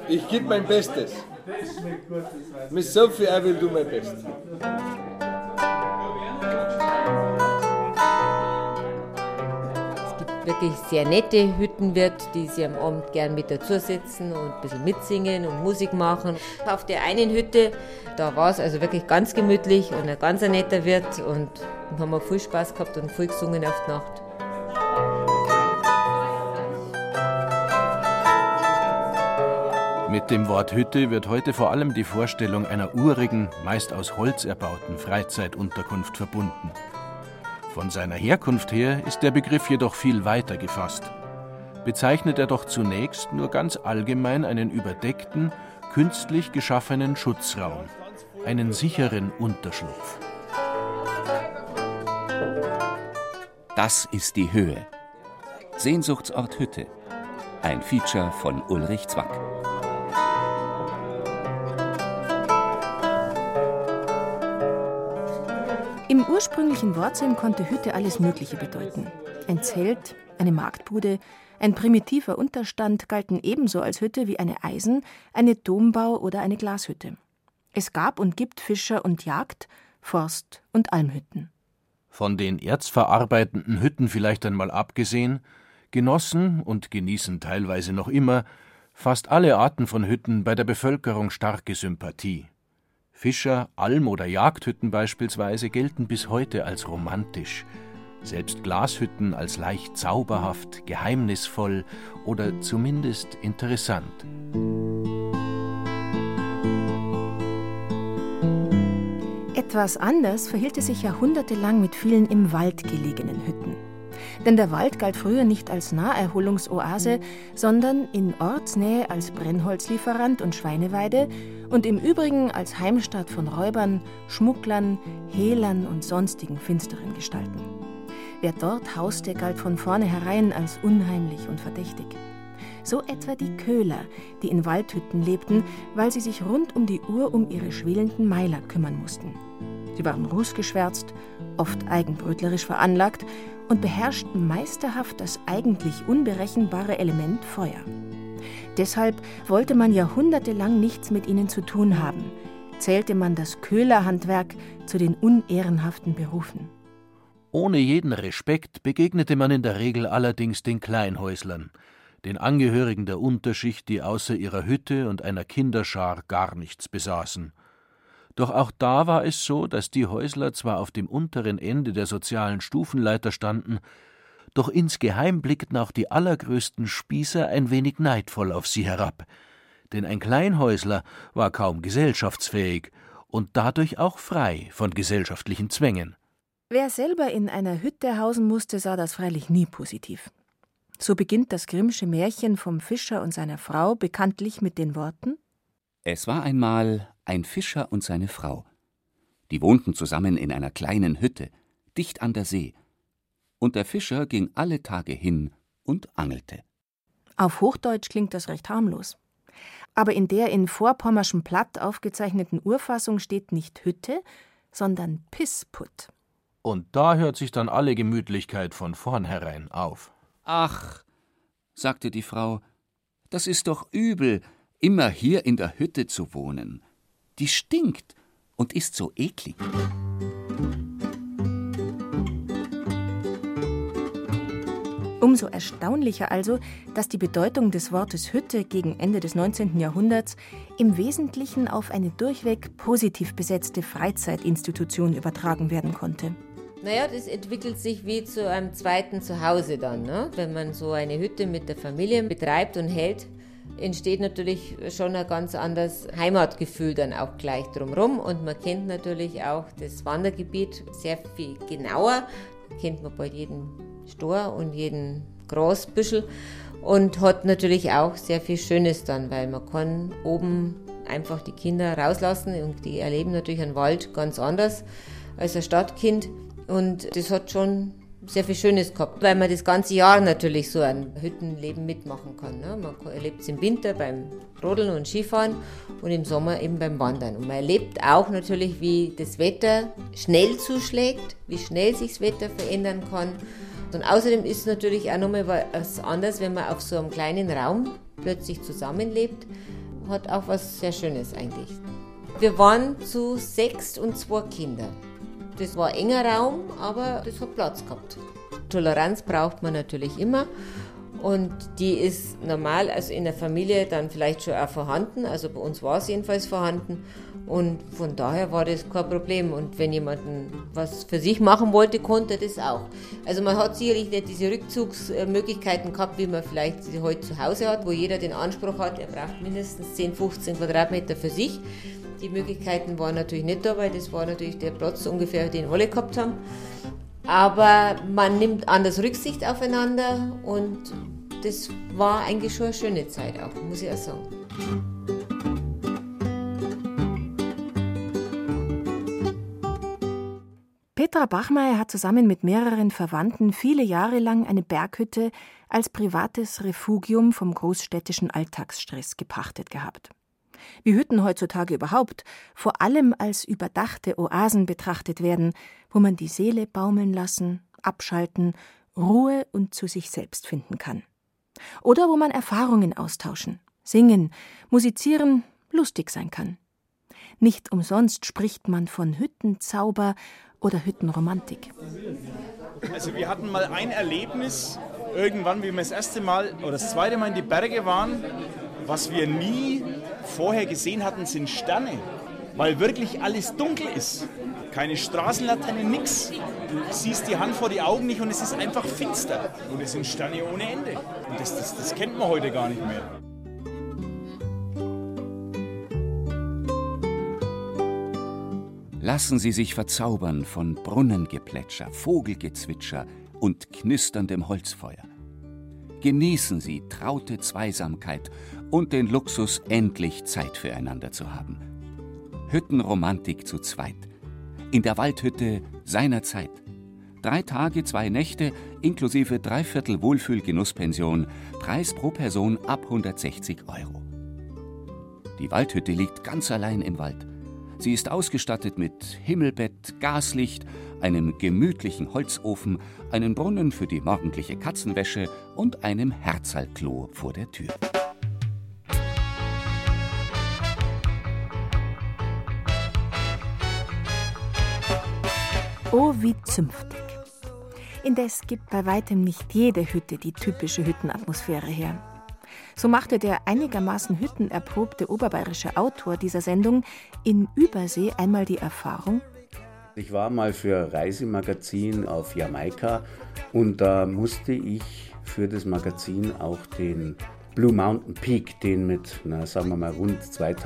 Ich gebe mein Bestes. Miss Sophie, I will do my best. Es gibt wirklich sehr nette Hüttenwirte, die sich am Abend gern mit dazu sitzen und ein bisschen mitsingen und Musik machen. Auf der einen Hütte, da war es also wirklich ganz gemütlich und ein ganz netter Wirt und haben wir viel Spaß gehabt und viel gesungen auf die Nacht. Mit dem Wort Hütte wird heute vor allem die Vorstellung einer urigen, meist aus Holz erbauten Freizeitunterkunft verbunden. Von seiner Herkunft her ist der Begriff jedoch viel weiter gefasst. Bezeichnet er doch zunächst nur ganz allgemein einen überdeckten, künstlich geschaffenen Schutzraum, einen sicheren Unterschlupf. Das ist die Höhe. Sehnsuchtsort Hütte. Ein Feature von Ulrich Zwack. Im ursprünglichen Wortsinn konnte Hütte alles Mögliche bedeuten. Ein Zelt, eine Marktbude, ein primitiver Unterstand galten ebenso als Hütte wie eine Eisen-, eine Dombau- oder eine Glashütte. Es gab und gibt Fischer- und Jagd-, Forst- und Almhütten. Von den erzverarbeitenden Hütten vielleicht einmal abgesehen, genossen und genießen teilweise noch immer fast alle Arten von Hütten bei der Bevölkerung starke Sympathie. Fischer-, Alm- oder Jagdhütten beispielsweise gelten bis heute als romantisch, selbst Glashütten als leicht zauberhaft, geheimnisvoll oder zumindest interessant. Etwas anders verhielt es sich jahrhundertelang mit vielen im Wald gelegenen Hütten. Denn der Wald galt früher nicht als Naherholungsoase, sondern in Ortsnähe als Brennholzlieferant und Schweineweide und im Übrigen als Heimstatt von Räubern, Schmugglern, Hehlern und sonstigen finsteren Gestalten. Wer dort hauste, galt von vornherein als unheimlich und verdächtig. So etwa die Köhler, die in Waldhütten lebten, weil sie sich rund um die Uhr um ihre schwelenden Meiler kümmern mussten. Sie waren rußgeschwärzt, oft eigenbrötlerisch veranlagt und beherrschten meisterhaft das eigentlich unberechenbare Element Feuer. Deshalb wollte man jahrhundertelang nichts mit ihnen zu tun haben, zählte man das Köhlerhandwerk zu den unehrenhaften Berufen. Ohne jeden Respekt begegnete man in der Regel allerdings den Kleinhäuslern, den Angehörigen der Unterschicht, die außer ihrer Hütte und einer Kinderschar gar nichts besaßen. Doch auch da war es so, dass die Häusler zwar auf dem unteren Ende der sozialen Stufenleiter standen, doch insgeheim blickten auch die allergrößten Spießer ein wenig neidvoll auf sie herab. Denn ein Kleinhäusler war kaum gesellschaftsfähig und dadurch auch frei von gesellschaftlichen Zwängen. Wer selber in einer Hütte hausen musste, sah das freilich nie positiv. So beginnt das Grimmsche Märchen vom Fischer und seiner Frau bekanntlich mit den Worten: Es war einmal ein Fischer und seine Frau. Die wohnten zusammen in einer kleinen Hütte, dicht an der See. Und der Fischer ging alle Tage hin und angelte. Auf Hochdeutsch klingt das recht harmlos. Aber in der in vorpommerschem Platt aufgezeichneten Urfassung steht nicht Hütte, sondern Pissput. Und da hört sich dann alle Gemütlichkeit von vornherein auf. »Ach«, sagte die Frau, »das ist doch übel, immer hier in der Hütte zu wohnen. Die stinkt und ist so eklig.« Umso erstaunlicher also, dass die Bedeutung des Wortes Hütte gegen Ende des 19. Jahrhunderts im Wesentlichen auf eine durchweg positiv besetzte Freizeitinstitution übertragen werden konnte. Naja, das entwickelt sich wie zu einem zweiten Zuhause dann, ne? Wenn man so eine Hütte mit der Familie betreibt und hält, entsteht natürlich schon ein ganz anderes Heimatgefühl dann auch gleich drumherum. Und man kennt natürlich auch das Wandergebiet sehr viel genauer. Da kennt man bald jeden Stor und jeden Grasbüschel und hat natürlich auch sehr viel Schönes dann, weil man kann oben einfach die Kinder rauslassen und die erleben natürlich einen Wald ganz anders als ein Stadtkind. Und das hat schon sehr viel Schönes gehabt, weil man das ganze Jahr natürlich so ein Hüttenleben mitmachen kann. Ne? Man erlebt es im Winter beim Rodeln und Skifahren und im Sommer eben beim Wandern. Und man erlebt auch natürlich, wie das Wetter schnell zuschlägt, wie schnell sich das Wetter verändern kann. Und außerdem ist es natürlich auch nochmal was anderes, wenn man auf so einem kleinen Raum plötzlich zusammenlebt hat auch was sehr Schönes eigentlich. Wir waren zu 6 und 2 Kinder. Das war ein enger Raum, aber das hat Platz gehabt. Toleranz braucht man natürlich immer und die ist normal, also in der Familie dann vielleicht schon auch vorhanden, also bei uns war es jedenfalls vorhanden und von daher war das kein Problem und wenn jemand was für sich machen wollte, konnte das auch. Also man hat sicherlich nicht diese Rückzugsmöglichkeiten gehabt, wie man vielleicht sie heute zu Hause hat, wo jeder den Anspruch hat, er braucht mindestens 10, 15 Quadratmeter für sich. Die Möglichkeiten waren natürlich nicht da, weil das war natürlich der Platz ungefähr, den alle gehabt haben. Aber man nimmt anders Rücksicht aufeinander und das war eigentlich schon eine schöne Zeit auch, muss ich auch sagen. Petra Bachmeier hat zusammen mit mehreren Verwandten viele Jahre lang eine Berghütte als privates Refugium vom großstädtischen Alltagsstress gepachtet gehabt. Wie Hütten heutzutage überhaupt vor allem als überdachte Oasen betrachtet werden, wo man die Seele baumeln lassen, abschalten, Ruhe und zu sich selbst finden kann. Oder wo man Erfahrungen austauschen, singen, musizieren, lustig sein kann. Nicht umsonst spricht man von Hüttenzauber oder Hüttenromantik. Also wir hatten mal ein Erlebnis, irgendwann, wie wir das erste Mal oder das zweite Mal in die Berge waren, was wir nie vorher gesehen hatten, sind Sterne, weil wirklich alles dunkel ist. Keine Straßenlaterne, nix. Du siehst die Hand vor die Augen nicht und es ist einfach finster. Und es sind Sterne ohne Ende. Und das kennt man heute gar nicht mehr. Lassen Sie sich verzaubern von Brunnengeplätscher, Vogelgezwitscher und knisterndem Holzfeuer. Genießen Sie traute Zweisamkeit und den Luxus, endlich Zeit füreinander zu haben. Hüttenromantik zu zweit. In der Waldhütte seiner Zeit. 3 Tage, 2 Nächte, inklusive 3/4 Wohlfühl-Genusspension, Preis pro Person ab 160 €. Die Waldhütte liegt ganz allein im Wald. Sie ist ausgestattet mit Himmelbett, Gaslicht, einem gemütlichen Holzofen, einem Brunnen für die morgendliche Katzenwäsche und einem Herzalklo vor der Tür. Oh, wie zünftig. Indes gibt bei weitem nicht jede Hütte die typische Hüttenatmosphäre her. So machte der einigermaßen hüttenerprobte oberbayerische Autor dieser Sendung in Übersee einmal die Erfahrung: Ich war mal für ein Reisemagazin auf Jamaika und da musste ich für das Magazin auch den Blue Mountain Peak, den mit, sagen wir mal, rund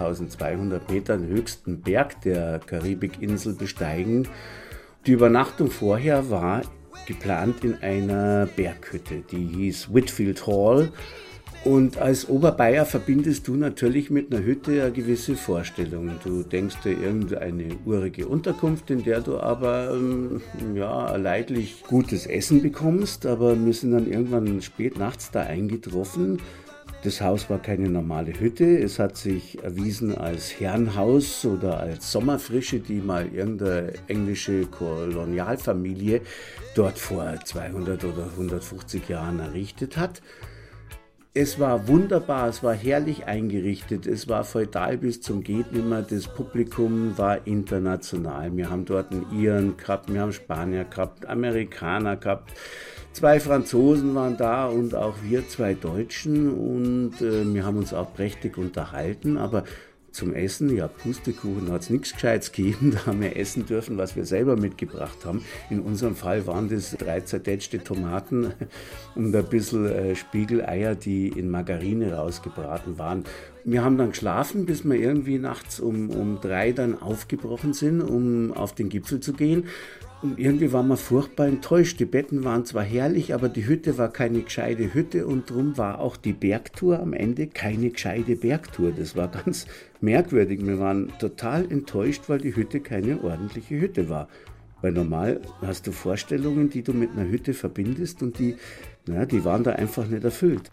2200 Metern höchsten Berg der Karibikinsel besteigen. Die Übernachtung vorher war geplant in einer Berghütte, die hieß Whitfield Hall. Und als Oberbayer verbindest du natürlich mit einer Hütte eine gewisse Vorstellung. Du denkst dir irgendeine urige Unterkunft, in der du aber leidlich gutes Essen bekommst. Aber wir sind dann irgendwann spät nachts da eingetroffen. Das Haus war keine normale Hütte. Es hat sich erwiesen als Herrenhaus oder als Sommerfrische, die mal irgendeine englische Kolonialfamilie dort vor 200 oder 150 Jahren errichtet hat. Es war wunderbar, es war herrlich eingerichtet, es war feudal bis zum Gehtnimmer, das Publikum war international. Wir haben dort einen Iren gehabt, wir haben Spanier gehabt, Amerikaner gehabt, 2 Franzosen waren da und auch wir 2 Deutschen und wir haben uns auch prächtig unterhalten, aber zum Essen, ja, Pustekuchen hat es nichts Gescheites gegeben, da haben wir essen dürfen, was wir selber mitgebracht haben. In unserem Fall waren das 3 zertätschte Tomaten und ein bisschen Spiegeleier, die in Margarine rausgebraten waren. Wir haben dann geschlafen, bis wir irgendwie nachts um 3 dann aufgebrochen sind, um auf den Gipfel zu gehen. Und irgendwie waren wir furchtbar enttäuscht. Die Betten waren zwar herrlich, aber die Hütte war keine gescheite Hütte und darum war auch die Bergtour am Ende keine gescheite Bergtour. Das war ganz merkwürdig. Wir waren total enttäuscht, weil die Hütte keine ordentliche Hütte war. Weil normal hast du Vorstellungen, die du mit einer Hütte verbindest und die waren da einfach nicht erfüllt.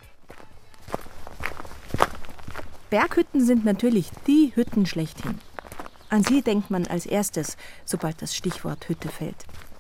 Berghütten sind natürlich die Hütten schlechthin. An sie denkt man als erstes, sobald das Stichwort Hütte fällt.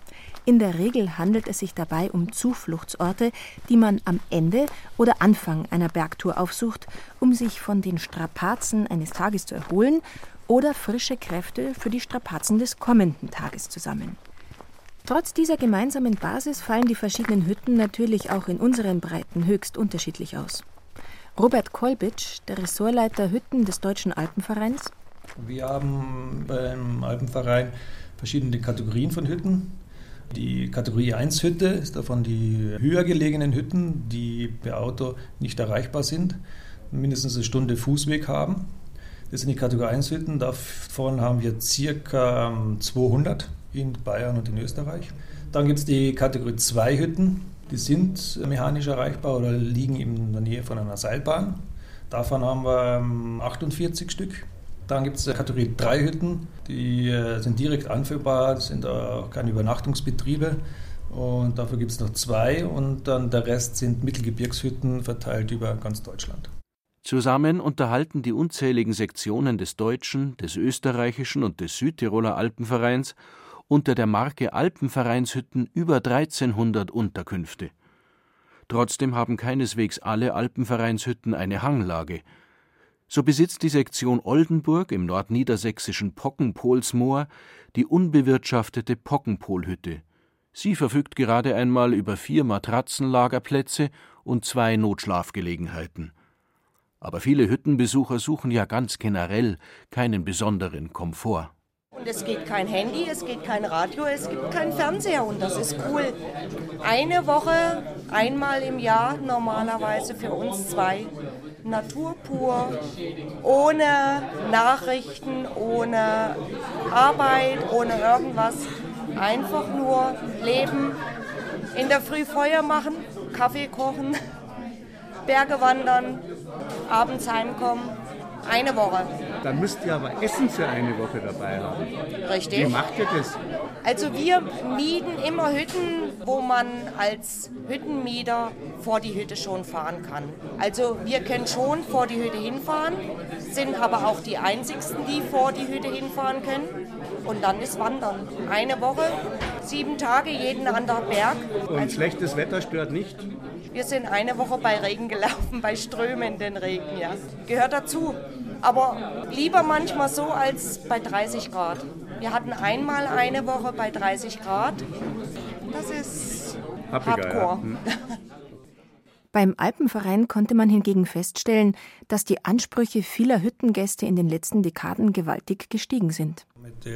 In der Regel handelt es sich dabei um Zufluchtsorte, die man am Ende oder Anfang einer Bergtour aufsucht, um sich von den Strapazen eines Tages zu erholen oder frische Kräfte für die Strapazen des kommenden Tages zu sammeln. Trotz dieser gemeinsamen Basis fallen die verschiedenen Hütten natürlich auch in unseren Breiten höchst unterschiedlich aus. Robert Kolbitsch, der Ressortleiter Hütten des Deutschen Alpenvereins. Wir haben beim Alpenverein verschiedene Kategorien von Hütten. Die Kategorie 1 Hütte ist davon die höher gelegenen Hütten, die per Auto nicht erreichbar sind, mindestens eine Stunde Fußweg haben. Das sind die Kategorie 1 Hütten, davon haben wir ca. 200 in Bayern und in Österreich. Dann gibt es die Kategorie 2 Hütten, die sind mechanisch erreichbar oder liegen in der Nähe von einer Seilbahn. Davon haben wir 48 Stück. Dann gibt es Kategorie 3 Hütten, die sind direkt anführbar, das sind auch keine Übernachtungsbetriebe. Und dafür gibt es noch 2 und dann der Rest sind Mittelgebirgshütten verteilt über ganz Deutschland. Zusammen unterhalten die unzähligen Sektionen des Deutschen, des Österreichischen und des Südtiroler Alpenvereins unter der Marke Alpenvereinshütten über 1300 Unterkünfte. Trotzdem haben keineswegs alle Alpenvereinshütten eine Hanglage. So besitzt die Sektion Oldenburg im nordniedersächsischen Pockenpolsmoor die unbewirtschaftete Pockenpolhütte. Sie verfügt gerade einmal über 4 Matratzenlagerplätze und 2 Notschlafgelegenheiten. Aber viele Hüttenbesucher suchen ja ganz generell keinen besonderen Komfort. Und es geht kein Handy, es geht kein Radio, es gibt keinen Fernseher und das ist cool. Eine Woche, einmal im Jahr normalerweise für uns 2. Natur pur, ohne Nachrichten, ohne Arbeit, ohne irgendwas. Einfach nur leben, in der Früh Feuer machen, Kaffee kochen, Berge wandern, abends heimkommen. Eine Woche. Dann müsst ihr aber Essen für eine Woche dabei haben. Richtig. Wie macht ihr das? Also wir mieten immer Hütten, wo man als Hüttenmieter vor die Hütte schon fahren kann. Also wir können schon vor die Hütte hinfahren, sind aber auch die einzigsten, die vor die Hütte hinfahren können. Und dann ist Wandern. Eine Woche, 7 Tage, jeden anderen Berg. Und schlechtes Wetter stört nicht? Wir sind eine Woche bei Regen gelaufen, bei strömenden Regen, ja. Gehört dazu. Aber lieber manchmal so als bei 30 Grad. Wir hatten einmal eine Woche bei 30 Grad. Das ist Hardcore. Ja. Beim Alpenverein konnte man hingegen feststellen, dass die Ansprüche vieler Hüttengäste in den letzten Dekaden gewaltig gestiegen sind. Mit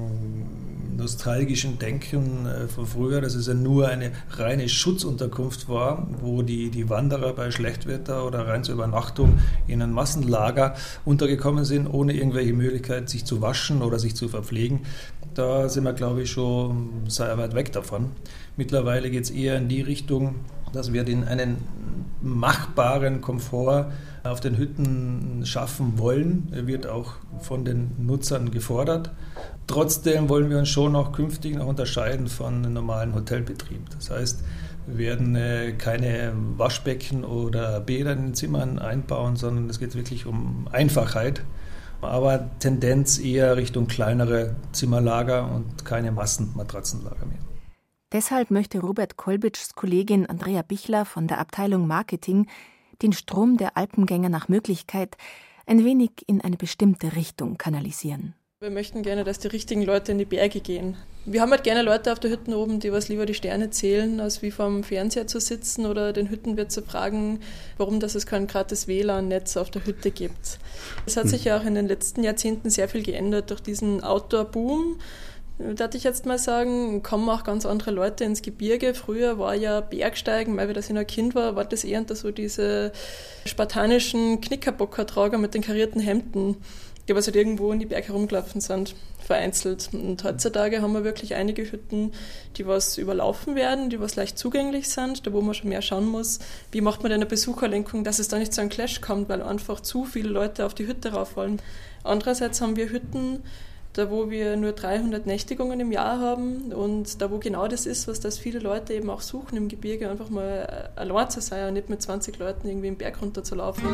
dem nostalgischen Denken von früher, dass es ja nur eine reine Schutzunterkunft war, wo die Wanderer bei Schlechtwetter oder rein zur Übernachtung in ein Massenlager untergekommen sind, ohne irgendwelche Möglichkeit, sich zu waschen oder sich zu verpflegen. Da sind wir, glaube ich, schon sehr weit weg davon. Mittlerweile geht es eher in die Richtung, dass wir einen machbaren Komfort auf den Hütten schaffen wollen. Er wird auch von den Nutzern gefordert. Trotzdem wollen wir uns schon auch künftig noch unterscheiden von einem normalen Hotelbetrieb. Das heißt, wir werden keine Waschbecken oder Bäder in den Zimmern einbauen, sondern es geht wirklich um Einfachheit. Aber Tendenz eher Richtung kleinere Zimmerlager und keine Massenmatratzenlager mehr. Deshalb möchte Robert Kolbitschs Kollegin Andrea Bichler von der Abteilung Marketing den Strom der Alpengänger nach Möglichkeit ein wenig in eine bestimmte Richtung kanalisieren. Wir möchten gerne, dass die richtigen Leute in die Berge gehen. Wir haben halt gerne Leute auf der Hütten oben, die was lieber die Sterne zählen, als wie vor dem Fernseher zu sitzen oder den Hüttenwirt zu fragen, warum es kein gratis WLAN-Netz auf der Hütte gibt. Es hat sich ja auch in den letzten Jahrzehnten sehr viel geändert durch diesen Outdoor-Boom. Da würde ich jetzt mal sagen, kommen auch ganz andere Leute ins Gebirge. Früher war ja Bergsteigen, weil ich noch Kind war das eher so diese spartanischen Knickerbockertrager mit den karierten Hemden, die was halt irgendwo in die Berge herumgelaufen sind, vereinzelt. Und heutzutage haben wir wirklich einige Hütten, die was überlaufen werden, die was leicht zugänglich sind, da wo man schon mehr schauen muss, wie macht man denn eine Besucherlenkung, dass es da nicht zu einem Clash kommt, weil einfach zu viele Leute auf die Hütte rauf wollen. Andererseits haben wir Hütten, da wo wir nur 300 Nächtigungen im Jahr haben und da wo genau das ist, was das viele Leute eben auch suchen im Gebirge, einfach mal allein zu sein und nicht mit 20 Leuten irgendwie im Berg runter zu laufen.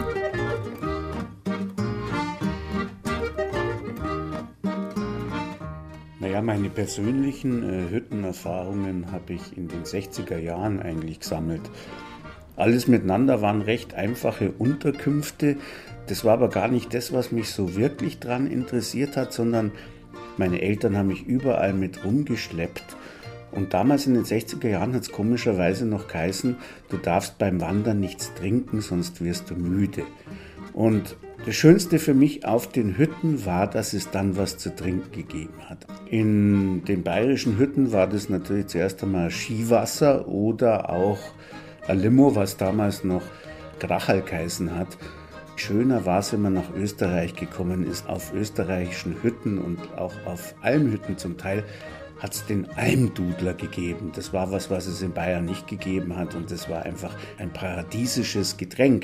Naja, meine persönlichen Hüttenerfahrungen habe ich in den 60er Jahren eigentlich gesammelt. Alles miteinander waren recht einfache Unterkünfte. Das war aber gar nicht das, was mich so wirklich dran interessiert hat, sondern meine Eltern haben mich überall mit rumgeschleppt. Und damals in den 60er Jahren hat es komischerweise noch geheißen, du darfst beim Wandern nichts trinken, sonst wirst du müde. Und das Schönste für mich auf den Hütten war, dass es dann was zu trinken gegeben hat. In den bayerischen Hütten war das natürlich zuerst einmal Skiwasser oder auch ein Limo, was damals noch Grachal geheißen hat. Schöner war es, wenn man nach Österreich gekommen ist. Auf österreichischen Hütten und auch auf Almhütten zum Teil hat es den Almdudler gegeben. Das war was es in Bayern nicht gegeben hat und das war einfach ein paradiesisches Getränk.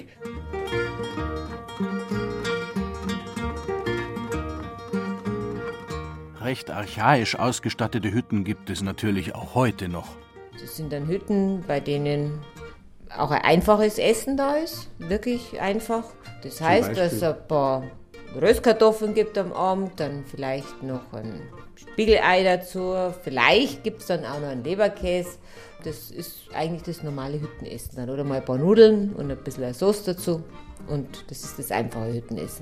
Recht archaisch ausgestattete Hütten gibt es natürlich auch heute noch. Das sind dann Hütten, bei denen auch ein einfaches Essen da ist, wirklich einfach. Das heißt, dass es ein paar Röstkartoffeln gibt am Abend, dann vielleicht noch ein Spiegelei dazu, vielleicht gibt es dann auch noch einen Leberkäse. Das ist eigentlich das normale Hüttenessen dann. Oder mal ein paar Nudeln und ein bisschen Sauce dazu und das ist das einfache Hüttenessen.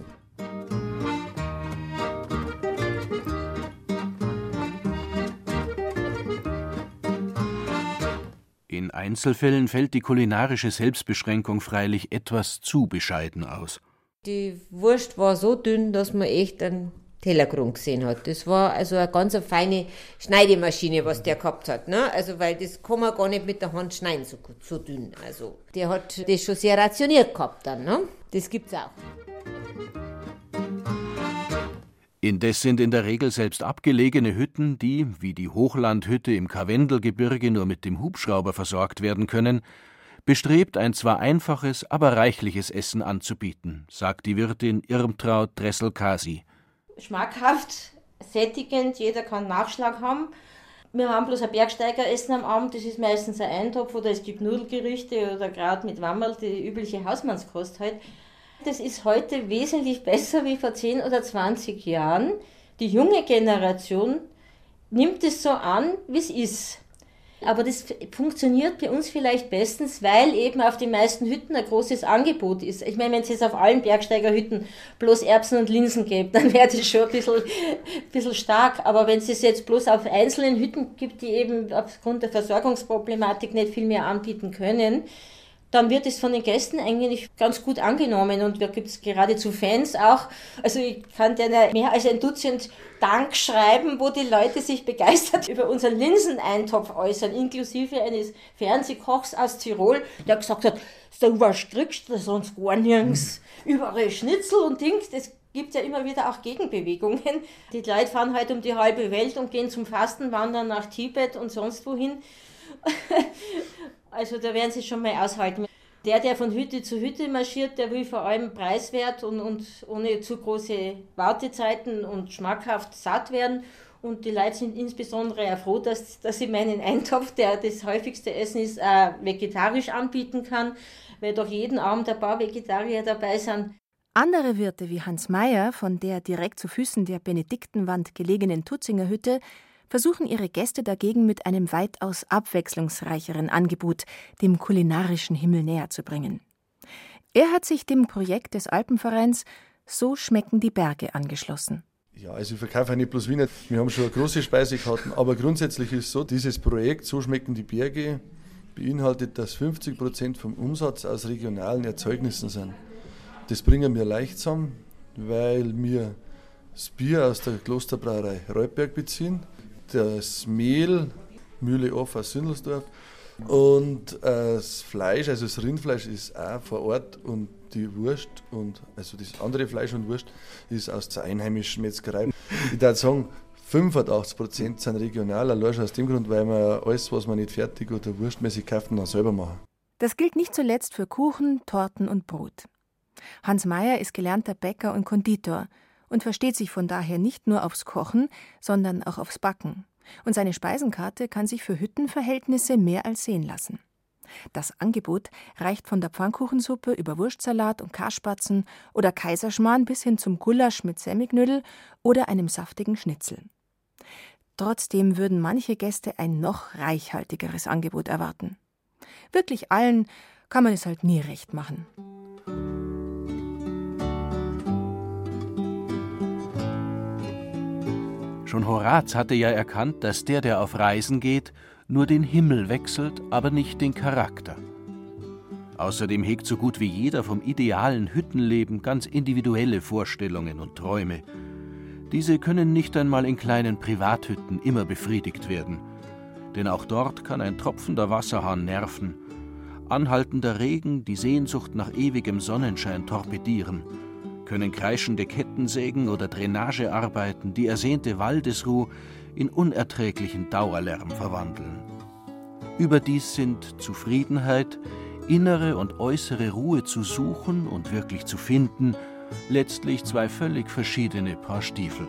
In Einzelfällen fällt die kulinarische Selbstbeschränkung freilich etwas zu bescheiden aus. Die Wurst war so dünn, dass man echt einen Tellergrund gesehen hat. Das war also eine ganz feine Schneidemaschine, was der gehabt hat. Ne? Also, weil das kann man gar nicht mit der Hand schneiden, so dünn. Also, der hat das schon sehr rationiert gehabt dann. Ne? Das gibt's auch. Indes sind in der Regel selbst abgelegene Hütten, die, wie die Hochlandhütte im Karwendelgebirge, nur mit dem Hubschrauber versorgt werden können, bestrebt, ein zwar einfaches, aber reichliches Essen anzubieten, sagt die Wirtin Irmtraut Dressel-Kasi. Schmackhaft, sättigend, jeder kann Nachschlag haben. Wir haben bloß ein Bergsteigeressen am Abend, das ist meistens ein Eintopf oder es gibt Nudelgerichte oder gerade mit Wammerl, die übliche Hausmannskost halt. Das ist heute wesentlich besser wie vor 10 oder 20 Jahren. Die junge Generation nimmt es so an, wie es ist. Aber das funktioniert bei uns vielleicht bestens, weil eben auf den meisten Hütten ein großes Angebot ist. Ich meine, wenn es jetzt auf allen Bergsteigerhütten bloß Erbsen und Linsen gibt, dann wäre das schon ein bisschen stark. Aber wenn es es jetzt bloß auf einzelnen Hütten gibt, die eben aufgrund der Versorgungsproblematik nicht viel mehr anbieten können, dann wird es von den Gästen eigentlich ganz gut angenommen und da gibt es geradezu Fans auch. Also ich kann dir mehr als ein Dutzend Dank schreiben, wo die Leute sich begeistert über unseren Linseneintopf äußern, inklusive eines Fernsehkochs aus Tirol, der gesagt hat, so was kriegst du sonst gar nirgends. Überall Schnitzel und Dings, das gibt ja immer wieder auch Gegenbewegungen. Die Leute fahren heute um die halbe Welt und gehen zum Fastenwandern nach Tibet und sonst wohin. Also da werden sie schon mal aushalten. Der von Hütte zu Hütte marschiert, der will vor allem preiswert und ohne zu große Wartezeiten und schmackhaft satt werden. Und die Leute sind insbesondere auch froh, dass ich meinen Eintopf, der das häufigste Essen ist, vegetarisch anbieten kann, weil doch jeden Abend ein paar Vegetarier dabei sind. Andere Wirte wie Hans Meyer von der direkt zu Füßen der Benediktenwand gelegenen Tutzinger Hütte versuchen ihre Gäste dagegen mit einem weitaus abwechslungsreicheren Angebot dem kulinarischen Himmel näher zu bringen. Er hat sich dem Projekt des Alpenvereins So schmecken die Berge angeschlossen. Ja, also ich verkaufe auch nicht bloß Wiener. Wir haben schon eine große Speisekarten, aber grundsätzlich ist es so, dieses Projekt So schmecken die Berge beinhaltet, dass 50% vom Umsatz aus regionalen Erzeugnissen sind. Das bringen wir leicht zusammen, weil wir das Bier aus der Klosterbrauerei Reutberg beziehen, das Mehl, Mühle Off aus Sündelsdorf und das Fleisch, also das Rindfleisch ist auch vor Ort und die Wurst und also das andere Fleisch und Wurst ist aus der einheimischen Metzgerei. Ich würde sagen, 85% sind regional, allein schon aus dem Grund, weil wir alles, was wir nicht fertig oder wurstmäßig kaufen, dann selber machen. Das gilt nicht zuletzt für Kuchen, Torten und Brot. Hans Meyer ist gelernter Bäcker und Konditor und versteht sich von daher nicht nur aufs Kochen, sondern auch aufs Backen. Und seine Speisenkarte kann sich für Hüttenverhältnisse mehr als sehen lassen. Das Angebot reicht von der Pfannkuchensuppe über Wurstsalat und Karspatzen oder Kaiserschmarrn bis hin zum Gulasch mit Semmelknödel oder einem saftigen Schnitzel. Trotzdem würden manche Gäste ein noch reichhaltigeres Angebot erwarten. Wirklich allen kann man es halt nie recht machen. Schon Horaz hatte ja erkannt, dass der auf Reisen geht, nur den Himmel wechselt, aber nicht den Charakter. Außerdem hegt so gut wie jeder vom idealen Hüttenleben ganz individuelle Vorstellungen und Träume. Diese können nicht einmal in kleinen Privathütten immer befriedigt werden. Denn auch dort kann ein tropfender Wasserhahn nerven, anhaltender Regen die Sehnsucht nach ewigem Sonnenschein torpedieren, können kreischende Kettensägen oder Drainagearbeiten die ersehnte Waldesruh in unerträglichen Dauerlärm verwandeln. Überdies sind Zufriedenheit, innere und äußere Ruhe zu suchen und wirklich zu finden, letztlich zwei völlig verschiedene Paar Stiefel.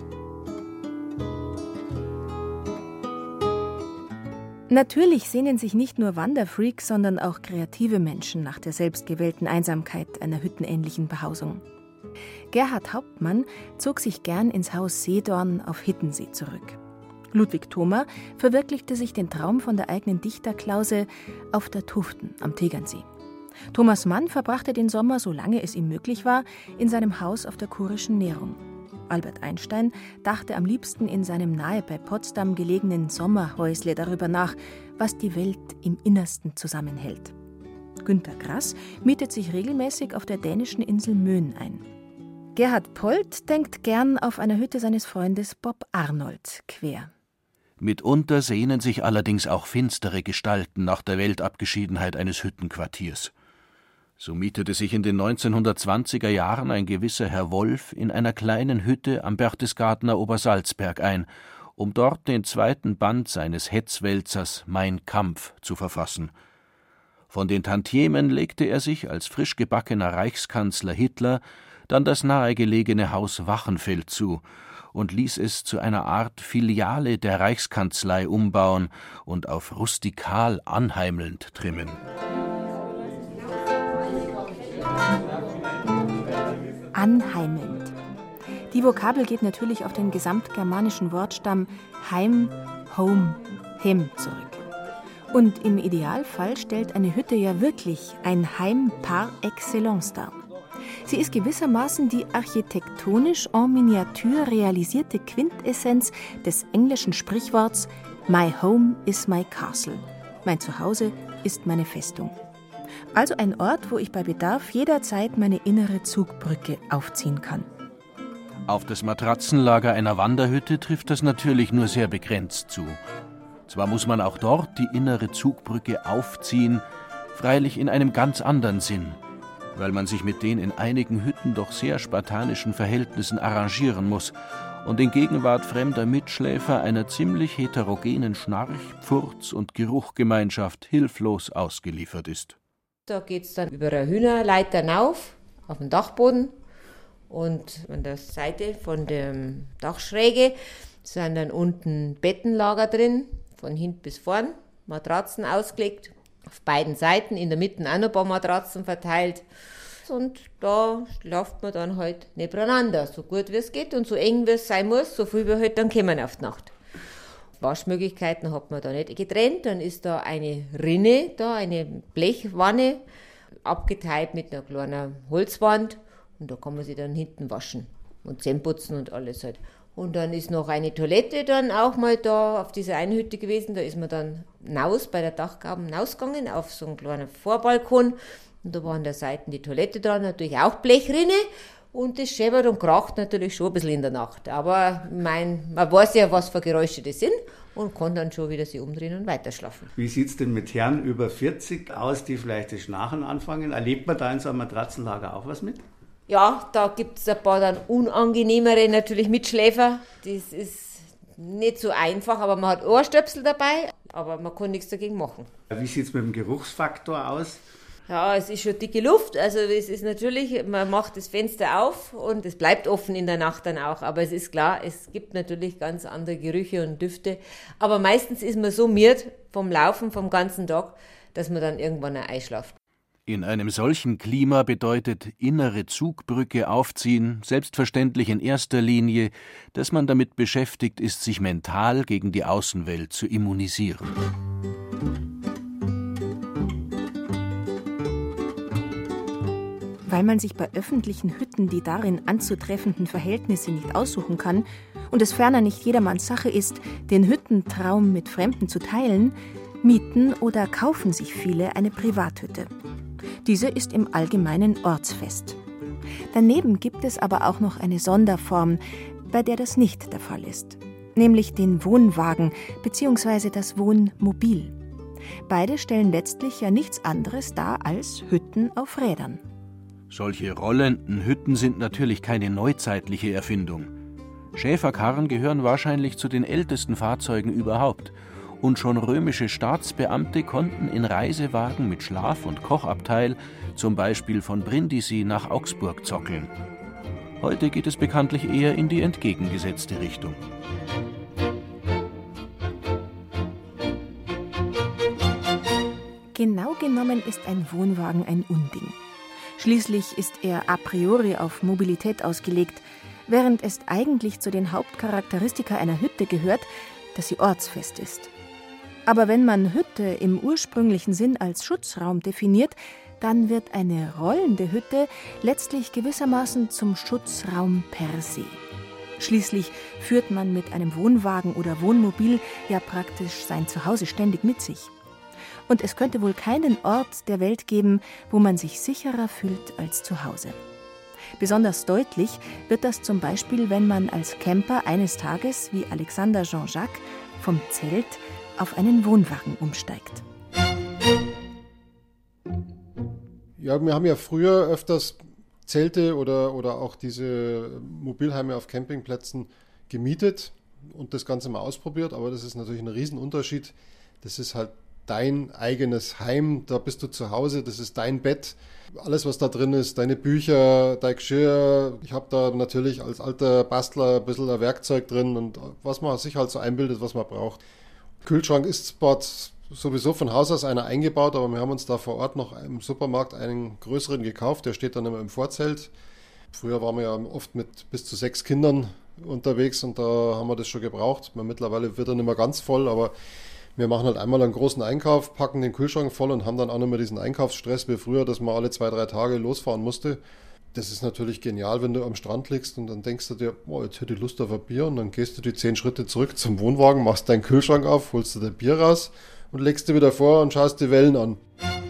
Natürlich sehnen sich nicht nur Wanderfreaks, sondern auch kreative Menschen nach der selbstgewählten Einsamkeit einer hüttenähnlichen Behausung. Gerhard Hauptmann zog sich gern ins Haus Seedorn auf Hittensee zurück. Ludwig Thoma verwirklichte sich den Traum von der eigenen Dichterklause auf der Tuften am Tegernsee. Thomas Mann verbrachte den Sommer, solange es ihm möglich war, in seinem Haus auf der Kurischen Nährung. Albert Einstein dachte am liebsten in seinem nahe bei Potsdam gelegenen Sommerhäusle darüber nach, was die Welt im Innersten zusammenhält. Günter Grass mietet sich regelmäßig auf der dänischen Insel Möen ein. Gerhard Polt denkt gern auf einer Hütte seines Freundes Bob Arnold quer. Mitunter sehnen sich allerdings auch finstere Gestalten nach der Weltabgeschiedenheit eines Hüttenquartiers. So mietete sich in den 1920er Jahren ein gewisser Herr Wolf in einer kleinen Hütte am Berchtesgadener Obersalzberg ein, um dort den zweiten Band seines Hetzwälzers »Mein Kampf« zu verfassen. Von den Tantiemen legte er sich als frisch gebackener Reichskanzler Hitler dann das nahegelegene Haus Wachenfeld zu und ließ es zu einer Art Filiale der Reichskanzlei umbauen und auf rustikal anheimelnd trimmen. Anheimelnd. Die Vokabel geht natürlich auf den gesamtgermanischen Wortstamm Heim, Home, Hem zurück. Und im Idealfall stellt eine Hütte ja wirklich ein Heim par excellence dar. Sie ist gewissermaßen die architektonisch en miniature realisierte Quintessenz des englischen Sprichworts My home is my castle. Mein Zuhause ist meine Festung. Also ein Ort, wo ich bei Bedarf jederzeit meine innere Zugbrücke aufziehen kann. Auf das Matratzenlager einer Wanderhütte trifft das natürlich nur sehr begrenzt zu. Zwar muss man auch dort die innere Zugbrücke aufziehen, freilich in einem ganz anderen Sinn, weil man sich mit den in einigen Hütten doch sehr spartanischen Verhältnissen arrangieren muss und in Gegenwart fremder Mitschläfer einer ziemlich heterogenen Schnarch-, Pfurz- und Geruchgemeinschaft hilflos ausgeliefert ist. Da geht es dann über eine Hühnerleiter rauf, auf den Dachboden, und an der Seite von der Dachschräge sind dann unten Bettenlager drin, von hinten bis vorn, Matratzen ausgelegt, auf beiden Seiten, in der Mitte auch noch ein paar Matratzen verteilt. Und da schlaft man dann halt nebeneinander, so gut wie es geht und so eng wie es sein muss, so viel wir halt dann kommen auf die Nacht. Waschmöglichkeiten hat man da nicht getrennt, dann ist da eine Rinne, eine Blechwanne, abgeteilt mit einer kleinen Holzwand, und da kann man sich dann hinten waschen und Zähne putzen und alles halt. Und dann ist noch eine Toilette dann auch mal da auf dieser Einhütte gewesen, da ist man dann hinaus bei der Dachgaben hinausgegangen auf so einen kleinen Vorbalkon, und da war an der Seite die Toilette dran, natürlich auch Blechrinne. Und das scheppert und kracht natürlich schon ein bisschen in der Nacht. Aber man weiß ja, was für Geräusche das sind, und kann dann schon wieder sich umdrehen und weiterschlafen. Wie sieht es denn mit Herren über 40 aus, die vielleicht das Schnarchen anfangen? Erlebt man da in so einem Matratzenlager auch was mit? Ja, da gibt es ein paar dann unangenehmere natürlich Mitschläfer. Das ist nicht so einfach, aber man hat Ohrstöpsel dabei, aber man kann nichts dagegen machen. Wie sieht es mit dem Geruchsfaktor aus? Ja, es ist schon dicke Luft, also es ist natürlich, man macht das Fenster auf und es bleibt offen in der Nacht dann auch, aber es ist klar, es gibt natürlich ganz andere Gerüche und Düfte, aber meistens ist man so müde vom Laufen vom ganzen Tag, dass man dann irgendwann einschläft. In einem solchen Klima bedeutet innere Zugbrücke aufziehen selbstverständlich in erster Linie, dass man damit beschäftigt ist, sich mental gegen die Außenwelt zu immunisieren. Weil man sich bei öffentlichen Hütten die darin anzutreffenden Verhältnisse nicht aussuchen kann und es ferner nicht jedermanns Sache ist, den Hüttentraum mit Fremden zu teilen, mieten oder kaufen sich viele eine Privathütte. Diese ist im Allgemeinen ortsfest. Daneben gibt es aber auch noch eine Sonderform, bei der das nicht der Fall ist, nämlich den Wohnwagen bzw. das Wohnmobil. Beide stellen letztlich ja nichts anderes dar als Hütten auf Rädern. Solche rollenden Hütten sind natürlich keine neuzeitliche Erfindung. Schäferkarren gehören wahrscheinlich zu den ältesten Fahrzeugen überhaupt. Und schon römische Staatsbeamte konnten in Reisewagen mit Schlaf- und Kochabteil zum Beispiel von Brindisi nach Augsburg zockeln. Heute geht es bekanntlich eher in die entgegengesetzte Richtung. Genau genommen ist ein Wohnwagen ein Unding. Schließlich ist er a priori auf Mobilität ausgelegt, während es eigentlich zu den Hauptcharakteristika einer Hütte gehört, dass sie ortsfest ist. Aber wenn man Hütte im ursprünglichen Sinn als Schutzraum definiert, dann wird eine rollende Hütte letztlich gewissermaßen zum Schutzraum per se. Schließlich führt man mit einem Wohnwagen oder Wohnmobil ja praktisch sein Zuhause ständig mit sich. Und es könnte wohl keinen Ort der Welt geben, wo man sich sicherer fühlt als zu Hause. Besonders deutlich wird das zum Beispiel, wenn man als Camper eines Tages, wie Alexander Jean-Jacques, vom Zelt auf einen Wohnwagen umsteigt. Ja, wir haben ja früher öfters Zelte oder auch diese Mobilheime auf Campingplätzen gemietet und das Ganze mal ausprobiert, aber das ist natürlich ein Riesenunterschied. Das ist halt dein eigenes Heim, da bist du zu Hause, das ist dein Bett. Alles, was da drin ist, deine Bücher, dein Geschirr. Ich habe da natürlich als alter Bastler ein bisschen ein Werkzeug drin und was man sich halt so einbildet, was man braucht. Kühlschrank ist zwar sowieso von Haus aus einer eingebaut, aber wir haben uns da vor Ort noch im Supermarkt einen größeren gekauft, der steht dann immer im Vorzelt. Früher waren wir ja oft mit bis zu 6 Kindern unterwegs und da haben wir das schon gebraucht. Mittlerweile wird er nicht mehr ganz voll, aber wir machen halt einmal einen großen Einkauf, packen den Kühlschrank voll und haben dann auch nicht mehr diesen Einkaufsstress wie früher, dass man alle 2-3 Tage losfahren musste. Das ist natürlich genial, wenn du am Strand liegst und dann denkst du dir, oh, jetzt hätte ich Lust auf ein Bier und dann gehst du die 10 Schritte zurück zum Wohnwagen, machst deinen Kühlschrank auf, holst dir dein Bier raus und legst dir wieder vor und schaust die Wellen an.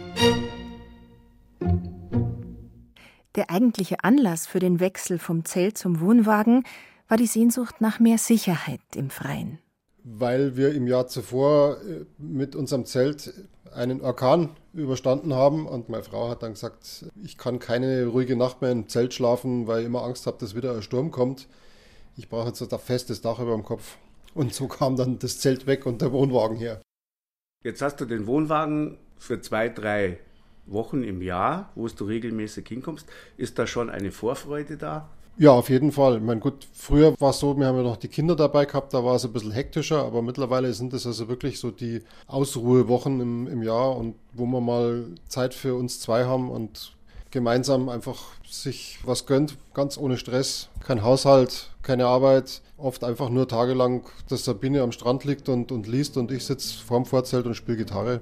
Der eigentliche Anlass für den Wechsel vom Zelt zum Wohnwagen war die Sehnsucht nach mehr Sicherheit im Freien. Weil wir im Jahr zuvor mit unserem Zelt einen Orkan überstanden haben und meine Frau hat dann gesagt, ich kann keine ruhige Nacht mehr im Zelt schlafen, weil ich immer Angst habe, dass wieder ein Sturm kommt. Ich brauche jetzt ein festes Dach über dem Kopf. Und so kam dann das Zelt weg und der Wohnwagen her. Jetzt hast du den Wohnwagen für 2-3 Wochen im Jahr, wo du regelmäßig hinkommst. Ist da schon eine Vorfreude da? Ja, auf jeden Fall. Ich meine, gut, früher war es so, wir haben ja noch die Kinder dabei gehabt, da war es ein bisschen hektischer, aber mittlerweile sind es also wirklich so die Ausruhewochen im Jahr und wo wir mal Zeit für uns zwei haben und gemeinsam einfach sich was gönnt, ganz ohne Stress, kein Haushalt, keine Arbeit, oft einfach nur tagelang, dass Sabine am Strand liegt und liest und ich sitze vorm Vorzelt und spiele Gitarre.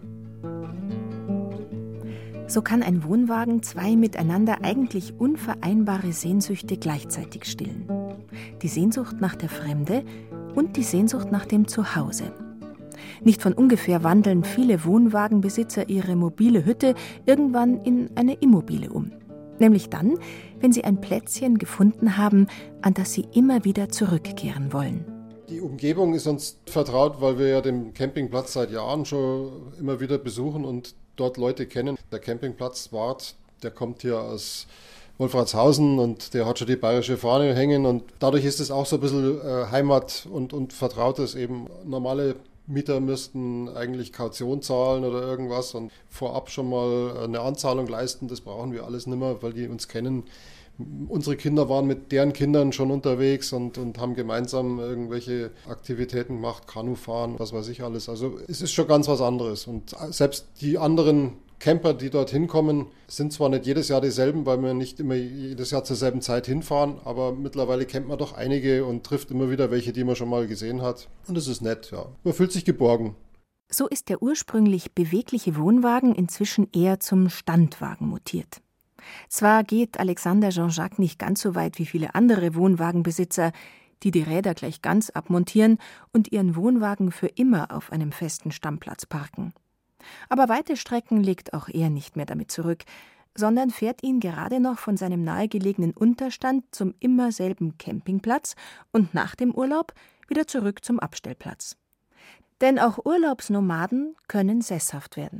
So kann ein Wohnwagen 2 miteinander eigentlich unvereinbare Sehnsüchte gleichzeitig stillen. Die Sehnsucht nach der Fremde und die Sehnsucht nach dem Zuhause. Nicht von ungefähr wandeln viele Wohnwagenbesitzer ihre mobile Hütte irgendwann in eine Immobile um. Nämlich dann, wenn sie ein Plätzchen gefunden haben, an das sie immer wieder zurückkehren wollen. Die Umgebung ist uns vertraut, weil wir ja den Campingplatz seit Jahren schon immer wieder besuchen und dort Leute kennen. Der Campingplatzwart, der kommt hier aus Wolfratshausen und der hat schon die bayerische Fahne hängen und dadurch ist es auch so ein bisschen Heimat und Vertrautes eben. Normale Mieter müssten eigentlich Kaution zahlen oder irgendwas und vorab schon mal eine Anzahlung leisten. Das brauchen wir alles nicht mehr, weil die uns kennen. Unsere Kinder waren mit deren Kindern schon unterwegs und haben gemeinsam irgendwelche Aktivitäten gemacht, Kanufahren, was weiß ich alles. Also es ist schon ganz was anderes. Und selbst die anderen Camper, die dorthin kommen, sind zwar nicht jedes Jahr dieselben, weil wir nicht immer jedes Jahr zur selben Zeit hinfahren, aber mittlerweile kennt man doch einige und trifft immer wieder welche, die man schon mal gesehen hat. Und es ist nett, ja. Man fühlt sich geborgen. So ist der ursprünglich bewegliche Wohnwagen inzwischen eher zum Standwagen mutiert. Zwar geht Alexander Jean-Jacques nicht ganz so weit wie viele andere Wohnwagenbesitzer, die Räder gleich ganz abmontieren und ihren Wohnwagen für immer auf einem festen Stammplatz parken. Aber weite Strecken legt auch er nicht mehr damit zurück, sondern fährt ihn gerade noch von seinem nahegelegenen Unterstand zum immer selben Campingplatz und nach dem Urlaub wieder zurück zum Abstellplatz. Denn auch Urlaubsnomaden können sesshaft werden.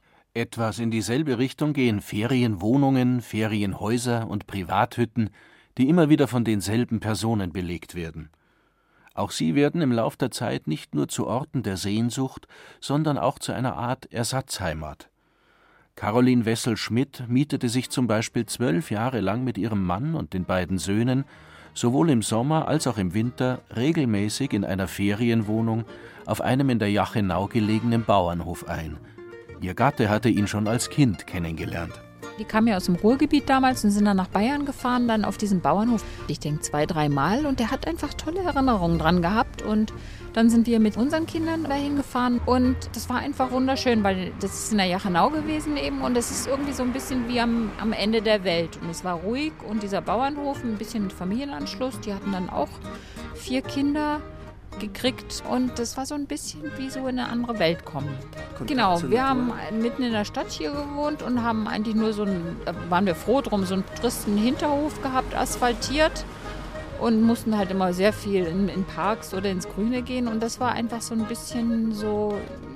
Etwas in dieselbe Richtung gehen Ferienwohnungen, Ferienhäuser und Privathütten, die immer wieder von denselben Personen belegt werden. Auch sie werden im Lauf der Zeit nicht nur zu Orten der Sehnsucht, sondern auch zu einer Art Ersatzheimat. Caroline Wessel-Schmidt mietete sich zum Beispiel 12 Jahre lang mit ihrem Mann und den beiden Söhnen sowohl im Sommer als auch im Winter regelmäßig in einer Ferienwohnung auf einem in der Jachenau gelegenen Bauernhof ein. Ihr Gatte hatte ihn schon als Kind kennengelernt. Die kamen ja aus dem Ruhrgebiet damals und sind dann nach Bayern gefahren, dann auf diesen Bauernhof. Ich denke 2-3 Mal und der hat einfach tolle Erinnerungen dran gehabt. Und dann sind wir mit unseren Kindern dahin gefahren und das war einfach wunderschön, weil das ist in der Jachenau gewesen eben und es ist irgendwie so ein bisschen wie am Ende der Welt. Und es war ruhig und dieser Bauernhof ein bisschen mit Familienanschluss, die hatten dann auch 4 Kinder gekriegt und das war so ein bisschen wie so in eine andere Welt kommen. Genau, wir haben mitten in der Stadt hier gewohnt und haben eigentlich nur da waren wir froh drum, so einen tristen Hinterhof gehabt, asphaltiert und mussten halt immer sehr viel in Parks oder ins Grüne gehen und das war einfach so ein bisschen so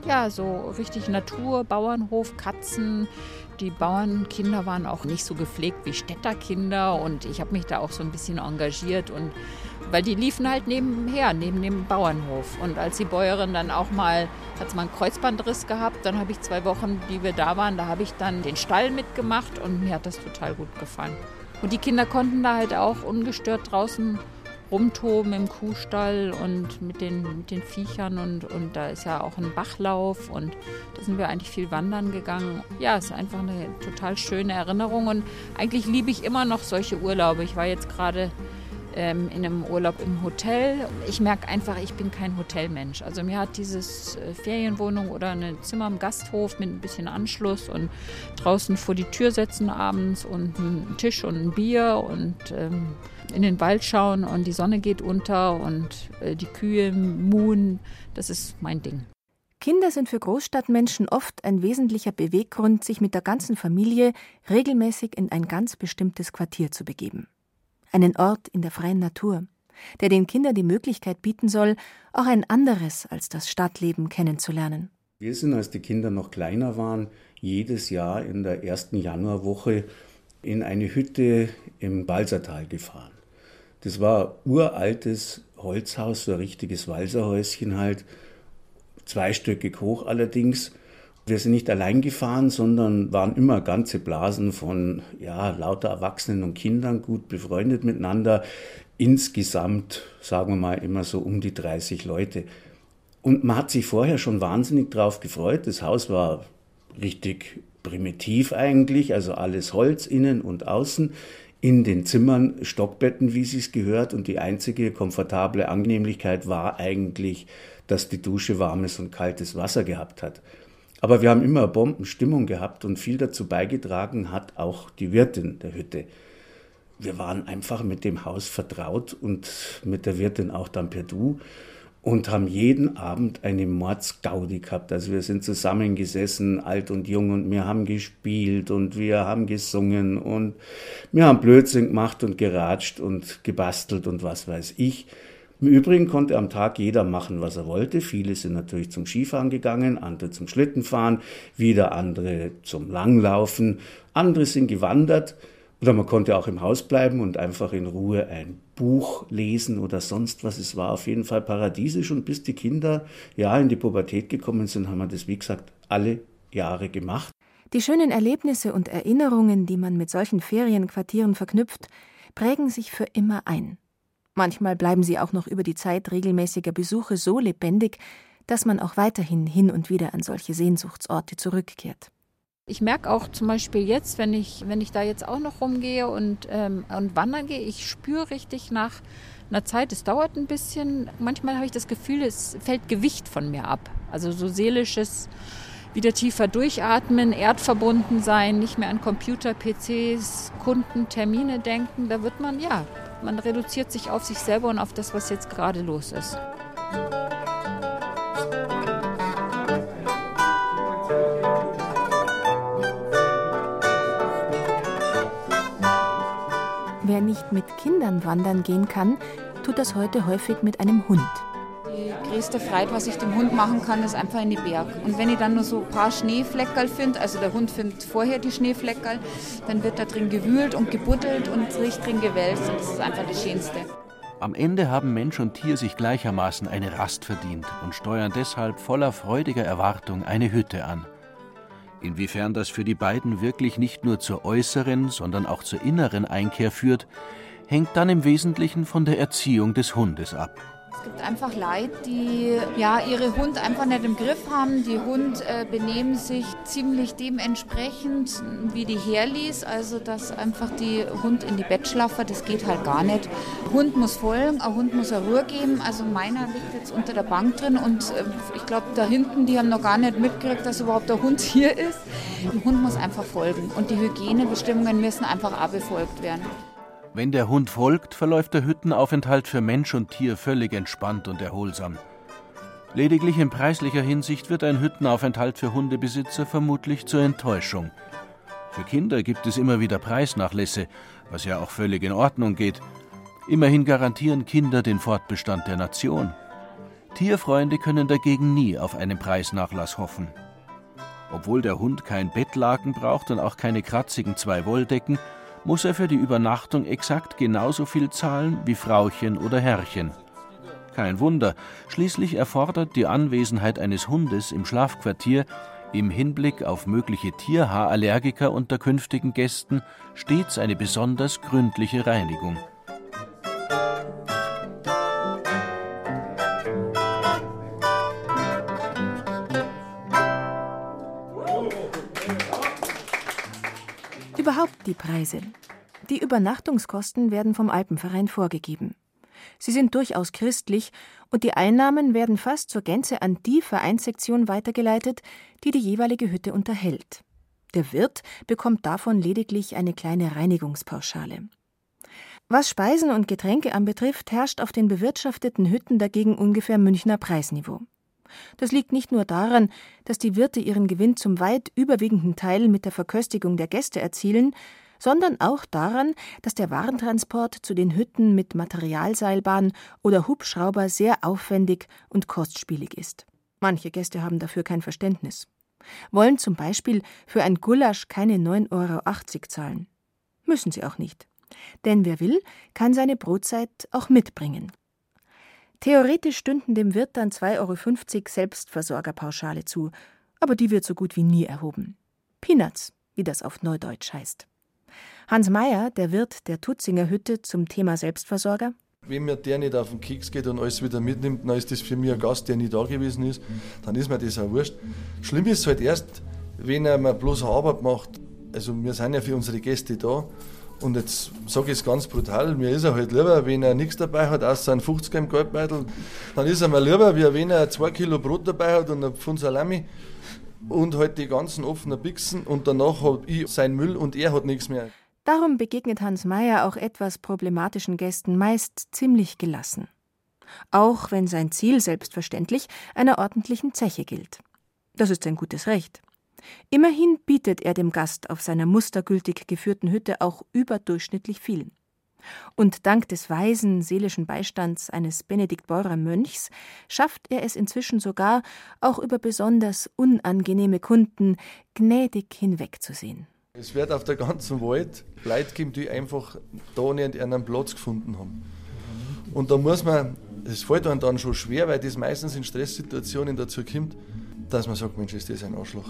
richtig Natur, Bauernhof, Katzen. Die Bauernkinder waren auch nicht so gepflegt wie Städterkinder und ich habe mich da auch so ein bisschen engagiert und weil die liefen halt neben dem Bauernhof. Und als die Bäuerin dann auch hat sie mal einen Kreuzbandriss gehabt, dann habe ich 2 Wochen, die wir da waren, da habe ich dann den Stall mitgemacht und mir hat das total gut gefallen. Und die Kinder konnten da halt auch ungestört draußen rumtoben im Kuhstall und mit den Viechern und da ist ja auch ein Bachlauf und da sind wir eigentlich viel wandern gegangen. Ja, es ist einfach eine total schöne Erinnerung und eigentlich liebe ich immer noch solche Urlaube. Ich war jetzt gerade in einem Urlaub im Hotel. Ich merke einfach, ich bin kein Hotelmensch. Also mir hat dieses Ferienwohnung oder ein Zimmer im Gasthof mit ein bisschen Anschluss und draußen vor die Tür setzen abends und einen Tisch und ein Bier und in den Wald schauen und die Sonne geht unter und die Kühe muhen. Das ist mein Ding. Kinder sind für Großstadtmenschen oft ein wesentlicher Beweggrund, sich mit der ganzen Familie regelmäßig in ein ganz bestimmtes Quartier zu begeben. Einen Ort in der freien Natur, der den Kindern die Möglichkeit bieten soll, auch ein anderes als das Stadtleben kennenzulernen. Wir sind, als die Kinder noch kleiner waren, jedes Jahr in der ersten Januarwoche in eine Hütte im Walsertal gefahren. Das war ein uraltes Holzhaus, so ein richtiges Walserhäuschen halt, 2stöckig hoch allerdings. Wir sind nicht allein gefahren, sondern waren immer ganze Blasen von lauter Erwachsenen und Kindern, gut befreundet miteinander. Insgesamt, sagen wir mal, immer so um die 30 Leute. Und man hat sich vorher schon wahnsinnig drauf gefreut. Das Haus war richtig primitiv eigentlich, also alles Holz, innen und außen. In den Zimmern Stockbetten, wie es gehört. Und die einzige komfortable Annehmlichkeit war eigentlich, dass die Dusche warmes und kaltes Wasser gehabt hat. Aber wir haben immer Bombenstimmung gehabt und viel dazu beigetragen hat auch die Wirtin der Hütte. Wir waren einfach mit dem Haus vertraut und mit der Wirtin auch dann per Du und haben jeden Abend eine Mordsgaudi gehabt. Also wir sind zusammengesessen, alt und jung, und wir haben gespielt und wir haben gesungen und wir haben Blödsinn gemacht und geratscht und gebastelt und was weiß ich. Im Übrigen konnte am Tag jeder machen, was er wollte. Viele sind natürlich zum Skifahren gegangen, andere zum Schlittenfahren, wieder andere zum Langlaufen, andere sind gewandert. Oder man konnte auch im Haus bleiben und einfach in Ruhe ein Buch lesen oder sonst was. Es war auf jeden Fall paradiesisch, und bis die Kinder in die Pubertät gekommen sind, haben wir das, wie gesagt, alle Jahre gemacht. Die schönen Erlebnisse und Erinnerungen, die man mit solchen Ferienquartieren verknüpft, prägen sich für immer ein. Manchmal bleiben sie auch noch über die Zeit regelmäßiger Besuche so lebendig, dass man auch weiterhin hin und wieder an solche Sehnsuchtsorte zurückkehrt. Ich merke auch zum Beispiel jetzt, wenn ich da jetzt auch noch rumgehe und wandern gehe, ich spüre richtig nach einer Zeit, es dauert ein bisschen. Manchmal habe ich das Gefühl, es fällt Gewicht von mir ab. Also so seelisches, wieder tiefer durchatmen, erdverbunden sein, nicht mehr an Computer, PCs, Kunden, Termine denken. Da wird man reduziert sich auf sich selber und auf das, was jetzt gerade los ist. Wer nicht mit Kindern wandern gehen kann, tut das heute häufig mit einem Hund. Die größte Freude, was ich dem Hund machen kann, ist einfach in die Berg. Und wenn ich dann nur so ein paar Schneefleckerl finde, also der Hund findet vorher die Schneefleckerl, dann wird da drin gewühlt und gebuddelt und riecht drin gewälzt und das ist einfach das Schönste. Am Ende haben Mensch und Tier sich gleichermaßen eine Rast verdient und steuern deshalb voller freudiger Erwartung eine Hütte an. Inwiefern das für die beiden wirklich nicht nur zur äußeren, sondern auch zur inneren Einkehr führt, hängt dann im Wesentlichen von der Erziehung des Hundes ab. Es gibt einfach Leute, die ihre Hund einfach nicht im Griff haben. Die Hund benehmen sich ziemlich dementsprechend, wie die herließ. Also, dass einfach die Hund in die Bett schlafen, das geht halt gar nicht. Hund muss folgen, ein Hund muss eine Ruhe geben. Also, meiner liegt jetzt unter der Bank drin und ich glaube, da hinten, die haben noch gar nicht mitgekriegt, dass überhaupt der Hund hier ist. Der Hund muss einfach folgen und die Hygienebestimmungen müssen einfach auch befolgt werden. Wenn der Hund folgt, verläuft der Hüttenaufenthalt für Mensch und Tier völlig entspannt und erholsam. Lediglich in preislicher Hinsicht wird ein Hüttenaufenthalt für Hundebesitzer vermutlich zur Enttäuschung. Für Kinder gibt es immer wieder Preisnachlässe, was ja auch völlig in Ordnung geht. Immerhin garantieren Kinder den Fortbestand der Nation. Tierfreunde können dagegen nie auf einen Preisnachlass hoffen. Obwohl der Hund kein Bettlaken braucht und auch keine kratzigen 2 Wolldecken, muss er für die Übernachtung exakt genauso viel zahlen wie Frauchen oder Herrchen. Kein Wunder, schließlich erfordert die Anwesenheit eines Hundes im Schlafquartier im Hinblick auf mögliche Tierhaarallergiker unter künftigen Gästen stets eine besonders gründliche Reinigung. Überhaupt die Preise. Die Übernachtungskosten werden vom Alpenverein vorgegeben. Sie sind durchaus christlich und die Einnahmen werden fast zur Gänze an die Vereinssektion weitergeleitet, die die jeweilige Hütte unterhält. Der Wirt bekommt davon lediglich eine kleine Reinigungspauschale. Was Speisen und Getränke anbetrifft, herrscht auf den bewirtschafteten Hütten dagegen ungefähr Münchner Preisniveau. Das liegt nicht nur daran, dass die Wirte ihren Gewinn zum weit überwiegenden Teil mit der Verköstigung der Gäste erzielen, sondern auch daran, dass der Warentransport zu den Hütten mit Materialseilbahn oder Hubschrauber sehr aufwendig und kostspielig ist. Manche Gäste haben dafür kein Verständnis. Wollen zum Beispiel für ein Gulasch keine 9,80 € zahlen. Müssen sie auch nicht. Denn wer will, kann seine Brotzeit auch mitbringen. Theoretisch stünden dem Wirt dann 2,50 € Selbstversorgerpauschale zu, aber die wird so gut wie nie erhoben. Peanuts, wie das auf Neudeutsch heißt. Hans Meyer, der Wirt der Tutzinger Hütte, zum Thema Selbstversorger: Wenn mir der nicht auf den Keks geht und alles wieder mitnimmt, dann ist das für mich ein Gast, der nie da gewesen ist, dann ist mir das auch wurscht. Schlimm ist es halt erst, wenn er mir bloß Arbeit macht. Also wir sind ja für unsere Gäste da. Und jetzt sage ich es ganz brutal, mir ist er halt lieber, wenn er nichts dabei hat, außer ein 50er im Geldbeutel, dann ist er mir lieber, wie wenn er 2 Kilo Brot dabei hat und ein Pfund Salami und halt die ganzen offenen Bixen und danach habe ich seinen Müll und er hat nichts mehr. Darum begegnet Hans Meyer auch etwas problematischen Gästen meist ziemlich gelassen. Auch wenn sein Ziel selbstverständlich einer ordentlichen Zeche gilt. Das ist sein gutes Recht. Immerhin bietet er dem Gast auf seiner mustergültig geführten Hütte auch überdurchschnittlich viel. Und dank des weisen seelischen Beistands eines Benediktbeurer Mönchs schafft er es inzwischen sogar, auch über besonders unangenehme Kunden gnädig hinwegzusehen. Es wird auf der ganzen Welt Leute geben, die einfach da nicht einen Platz gefunden haben. Und da muss man, es fällt einem dann schon schwer, weil das meistens in Stresssituationen dazu kommt, dass man sagt, Mensch, ist das ein Arschloch.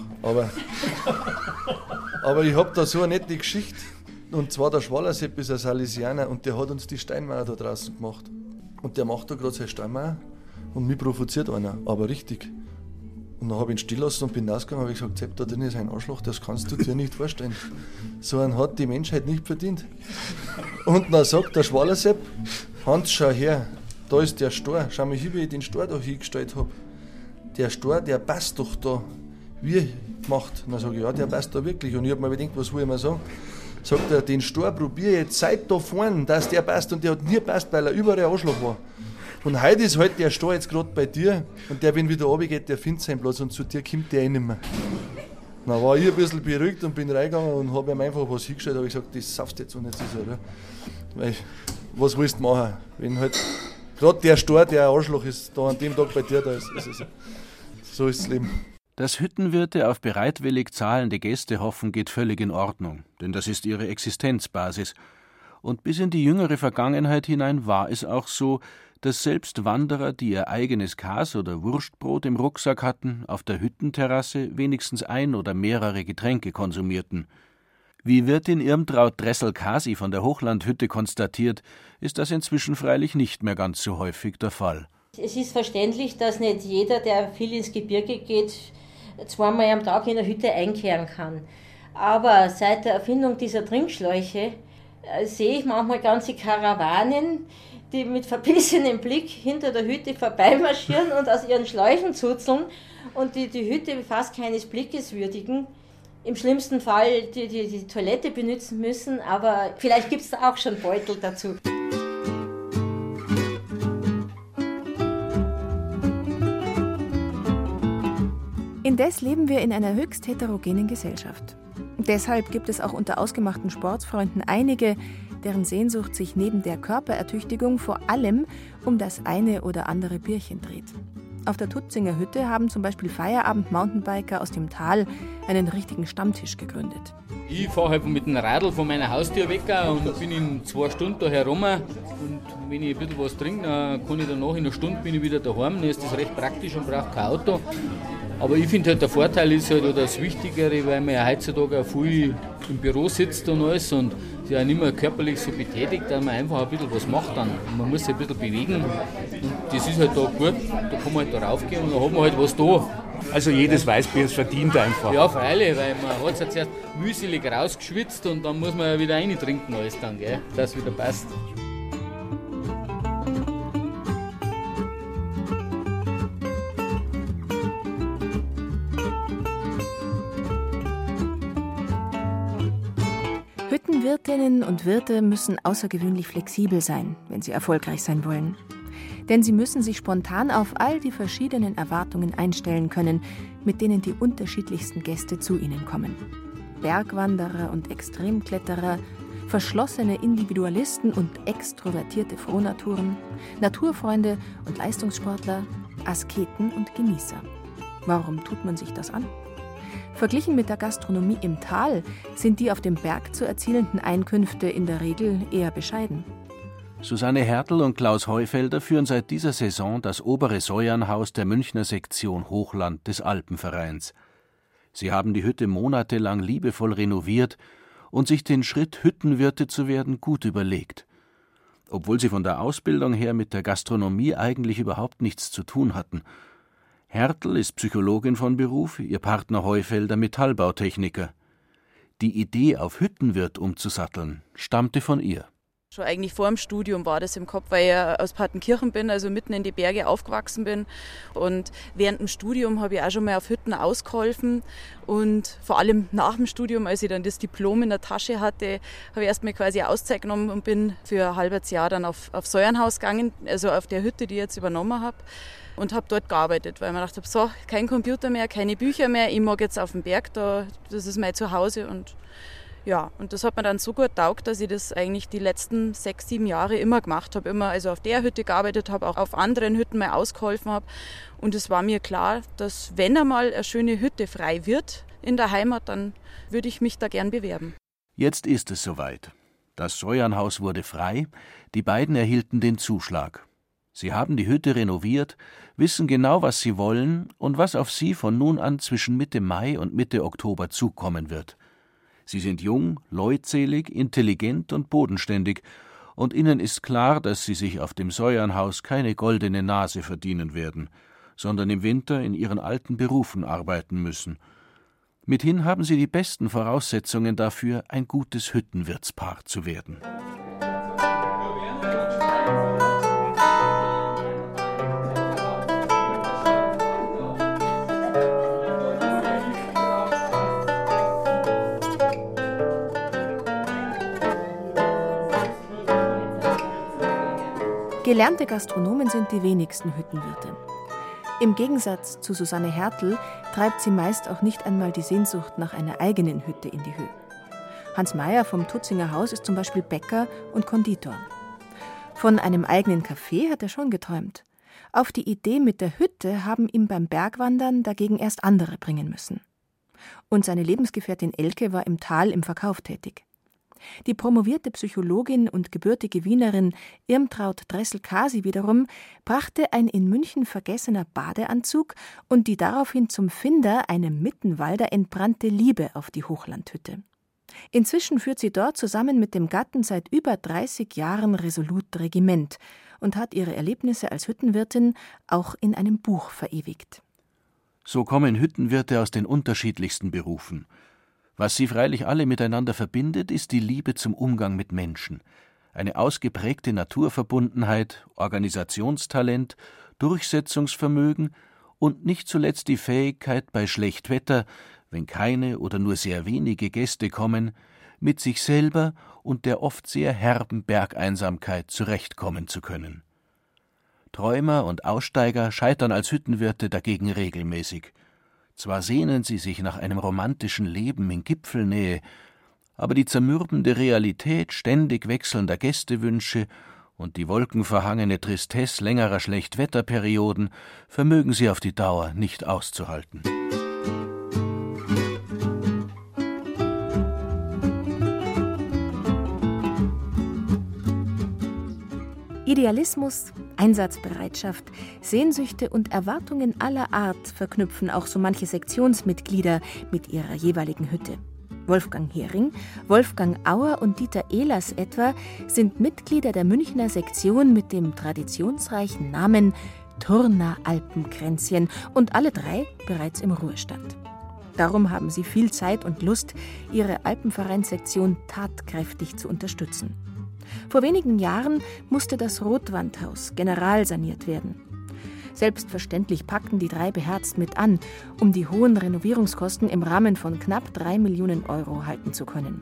Aber ich habe da so eine nette Geschichte. Und zwar der Schwalersepp ist ein Salesianer und der hat uns die Steinmauer da draußen gemacht. Und der macht da gerade seine Steinmauer und mich provoziert einer, aber richtig. Und dann habe ich ihn still lassen und bin rausgegangen und habe gesagt, Sepp, da drin ist ein Arschloch, das kannst du dir nicht vorstellen. So einen hat die Menschheit nicht verdient. Und dann sagt der Schwaler Sepp, Hans, schau her, da ist der Stor, schau mal hin, wie ich den Stor da hingestellt habe. Der Stor, der passt doch da, wie gemacht. Und dann sage ich, ja, der passt da wirklich. Und ich habe mir gedacht, was will ich mir sagen? Sagt er, den Stor probiere jetzt seit da vorne, dass der passt. Und der hat nie passt, weil er überall ein Arschloch war. Und heute ist halt der Stor jetzt gerade bei dir und der, wenn wieder runtergeht, der findet seinen Platz und zu dir kommt der nicht mehr. Dann war ich ein bisschen beruhigt und bin reingegangen und habe ihm einfach was hingestellt. Habe ich gesagt, das saufst jetzt und jetzt ist er. Weil, was willst du machen, wenn halt gerade der Stor, der ein Arschloch ist, da an dem Tag bei dir da ist. So ist das Leben. Dass Hüttenwirte auf bereitwillig zahlende Gäste hoffen, geht völlig in Ordnung, denn das ist ihre Existenzbasis. Und bis in die jüngere Vergangenheit hinein war es auch so, dass selbst Wanderer, die ihr eigenes Kas- oder Wurstbrot im Rucksack hatten, auf der Hüttenterrasse wenigstens ein oder mehrere Getränke konsumierten. Wie Wirtin Irmtraut Dressel-Kasi von der Hochlandhütte konstatiert, ist das inzwischen freilich nicht mehr ganz so häufig der Fall. Es ist verständlich, dass nicht jeder, der viel ins Gebirge geht, zweimal am Tag in der Hütte einkehren kann. Aber seit der Erfindung dieser Trinkschläuche sehe ich manchmal ganze Karawanen, die mit verbissenem Blick hinter der Hütte vorbeimarschieren und aus ihren Schläuchen zuzeln und die Hütte fast keines Blickes würdigen. Im schlimmsten Fall die Toilette benutzen müssen, aber vielleicht gibt es da auch schon Beutel dazu. Indes leben wir in einer höchst heterogenen Gesellschaft. Deshalb gibt es auch unter ausgemachten Sportsfreunden einige, deren Sehnsucht sich neben der Körperertüchtigung vor allem um das eine oder andere Bierchen dreht. Auf der Tutzinger Hütte haben zum Beispiel Feierabend-Mountainbiker aus dem Tal einen richtigen Stammtisch gegründet. Ich fahre halt mit dem Radl von meiner Haustür weg und bin in 2 Stunden da herum. Und wenn ich ein bisschen was trinke, dann kann ich danach in einer Stunde bin ich wieder daheim. Dann ist das recht praktisch und brauche kein Auto. Aber ich finde halt, der Vorteil ist halt, oder das Wichtigere, weil man ja heutzutage auch viel im Büro sitzt und alles und sich ja nicht mehr körperlich so betätigt, dass man einfach ein bisschen was macht dann. Man muss sich ein bisschen bewegen und das ist halt da gut, da kann man halt da raufgehen und dann hat man halt was da. Also jedes Weißbier ist verdient einfach. Ja, freilich, weil man hat es ja zuerst mühselig rausgeschwitzt und dann muss man ja wieder reintrinken alles dann, gell, dass es wieder passt. Hüttenwirtinnen und Wirte müssen außergewöhnlich flexibel sein, wenn sie erfolgreich sein wollen. Denn sie müssen sich spontan auf all die verschiedenen Erwartungen einstellen können, mit denen die unterschiedlichsten Gäste zu ihnen kommen. Bergwanderer und Extremkletterer, verschlossene Individualisten und extrovertierte Frohnaturen, Naturfreunde und Leistungssportler, Asketen und Genießer. Warum tut man sich das an? Verglichen mit der Gastronomie im Tal sind die auf dem Berg zu erzielenden Einkünfte in der Regel eher bescheiden. Susanne Hertel und Klaus Heufelder führen seit dieser Saison das obere Säuernhaus der Münchner Sektion Hochland des Alpenvereins. Sie haben die Hütte monatelang liebevoll renoviert und sich den Schritt, Hüttenwirte zu werden, gut überlegt. Obwohl sie von der Ausbildung her mit der Gastronomie eigentlich überhaupt nichts zu tun hatten. Hertel ist Psychologin von Beruf, ihr Partner Heufelder Metallbautechniker. Die Idee, auf Hüttenwirt umzusatteln, stammte von ihr. Schon eigentlich vor dem Studium war das im Kopf, weil ich aus Partenkirchen bin, also mitten in die Berge aufgewachsen bin. Und während dem Studium habe ich auch schon mal auf Hütten ausgeholfen. Und vor allem nach dem Studium, als ich dann das Diplom in der Tasche hatte, habe ich erstmal quasi eine Auszeit genommen und bin für ein halbes Jahr dann auf Säuernhaus gegangen, also auf der Hütte, die ich jetzt übernommen habe. Und habe dort gearbeitet, weil ich mir gedacht habe, so, kein Computer mehr, keine Bücher mehr, ich mag jetzt auf dem Berg, das ist mein Zuhause. Und ja, und das hat mir dann so gut taugt, dass ich das eigentlich die letzten 6, 7 Jahre immer gemacht habe. Immer also auf der Hütte gearbeitet habe, auch auf anderen Hütten mal ausgeholfen habe. Und es war mir klar, dass wenn einmal eine schöne Hütte frei wird in der Heimat, dann würde ich mich da gern bewerben. Jetzt ist es soweit. Das Säuernhaus wurde frei, die beiden erhielten den Zuschlag. Sie haben die Hütte renoviert, wissen genau, was sie wollen und was auf sie von nun an zwischen Mitte Mai und Mitte Oktober zukommen wird. Sie sind jung, leutselig, intelligent und bodenständig, und ihnen ist klar, dass sie sich auf dem Säuernhaus keine goldene Nase verdienen werden. sondern im Winter in ihren alten Berufen arbeiten müssen. Mithin haben sie die besten Voraussetzungen dafür, ein gutes Hüttenwirtspaar zu werden. Gelernte Gastronomen sind die wenigsten Hüttenwirte. Im Gegensatz zu Susanne Hertel treibt sie meist auch nicht einmal die Sehnsucht nach einer eigenen Hütte in die Höhe. Hans Meyer vom Tutzinger Haus ist zum Beispiel Bäcker und Konditor. Von einem eigenen Café hat er schon geträumt. Auf die Idee mit der Hütte haben ihm beim Bergwandern dagegen erst andere bringen müssen. Und seine Lebensgefährtin Elke war im Tal im Verkauf tätig. Die promovierte Psychologin und gebürtige Wienerin Irmtraut Dressel-Kasi wiederum brachte ein in München vergessener Badeanzug und die daraufhin zum Finder, einem Mittenwalder, entbrannte Liebe auf die Hochlandhütte. Inzwischen führt sie dort zusammen mit dem Gatten seit über 30 Jahren resolut Regiment und hat ihre Erlebnisse als Hüttenwirtin auch in einem Buch verewigt. So kommen Hüttenwirte aus den unterschiedlichsten Berufen. Was sie freilich alle miteinander verbindet, ist die Liebe zum Umgang mit Menschen, eine ausgeprägte Naturverbundenheit, Organisationstalent, Durchsetzungsvermögen und nicht zuletzt die Fähigkeit, bei Schlechtwetter, wenn keine oder nur sehr wenige Gäste kommen, mit sich selber und der oft sehr herben Bergeinsamkeit zurechtkommen zu können. Träumer und Aussteiger scheitern als Hüttenwirte dagegen regelmäßig. Zwar sehnen sie sich nach einem romantischen Leben in Gipfelnähe, aber die zermürbende Realität ständig wechselnder Gästewünsche und die wolkenverhangene Tristesse längerer Schlechtwetterperioden vermögen sie auf die Dauer nicht auszuhalten. Idealismus, Einsatzbereitschaft, Sehnsüchte und Erwartungen aller Art verknüpfen auch so manche Sektionsmitglieder mit ihrer jeweiligen Hütte. Wolfgang Hering, Wolfgang Auer und Dieter Ehlers etwa sind Mitglieder der Münchner Sektion mit dem traditionsreichen Namen Turner Alpenkränzchen und alle drei bereits im Ruhestand. Darum haben sie viel Zeit und Lust, ihre Alpenvereinssektion tatkräftig zu unterstützen. Vor wenigen Jahren musste das Rotwandhaus generalsaniert werden. Selbstverständlich packten die drei beherzt mit an, um die hohen Renovierungskosten im Rahmen von knapp 3 Millionen Euro halten zu können.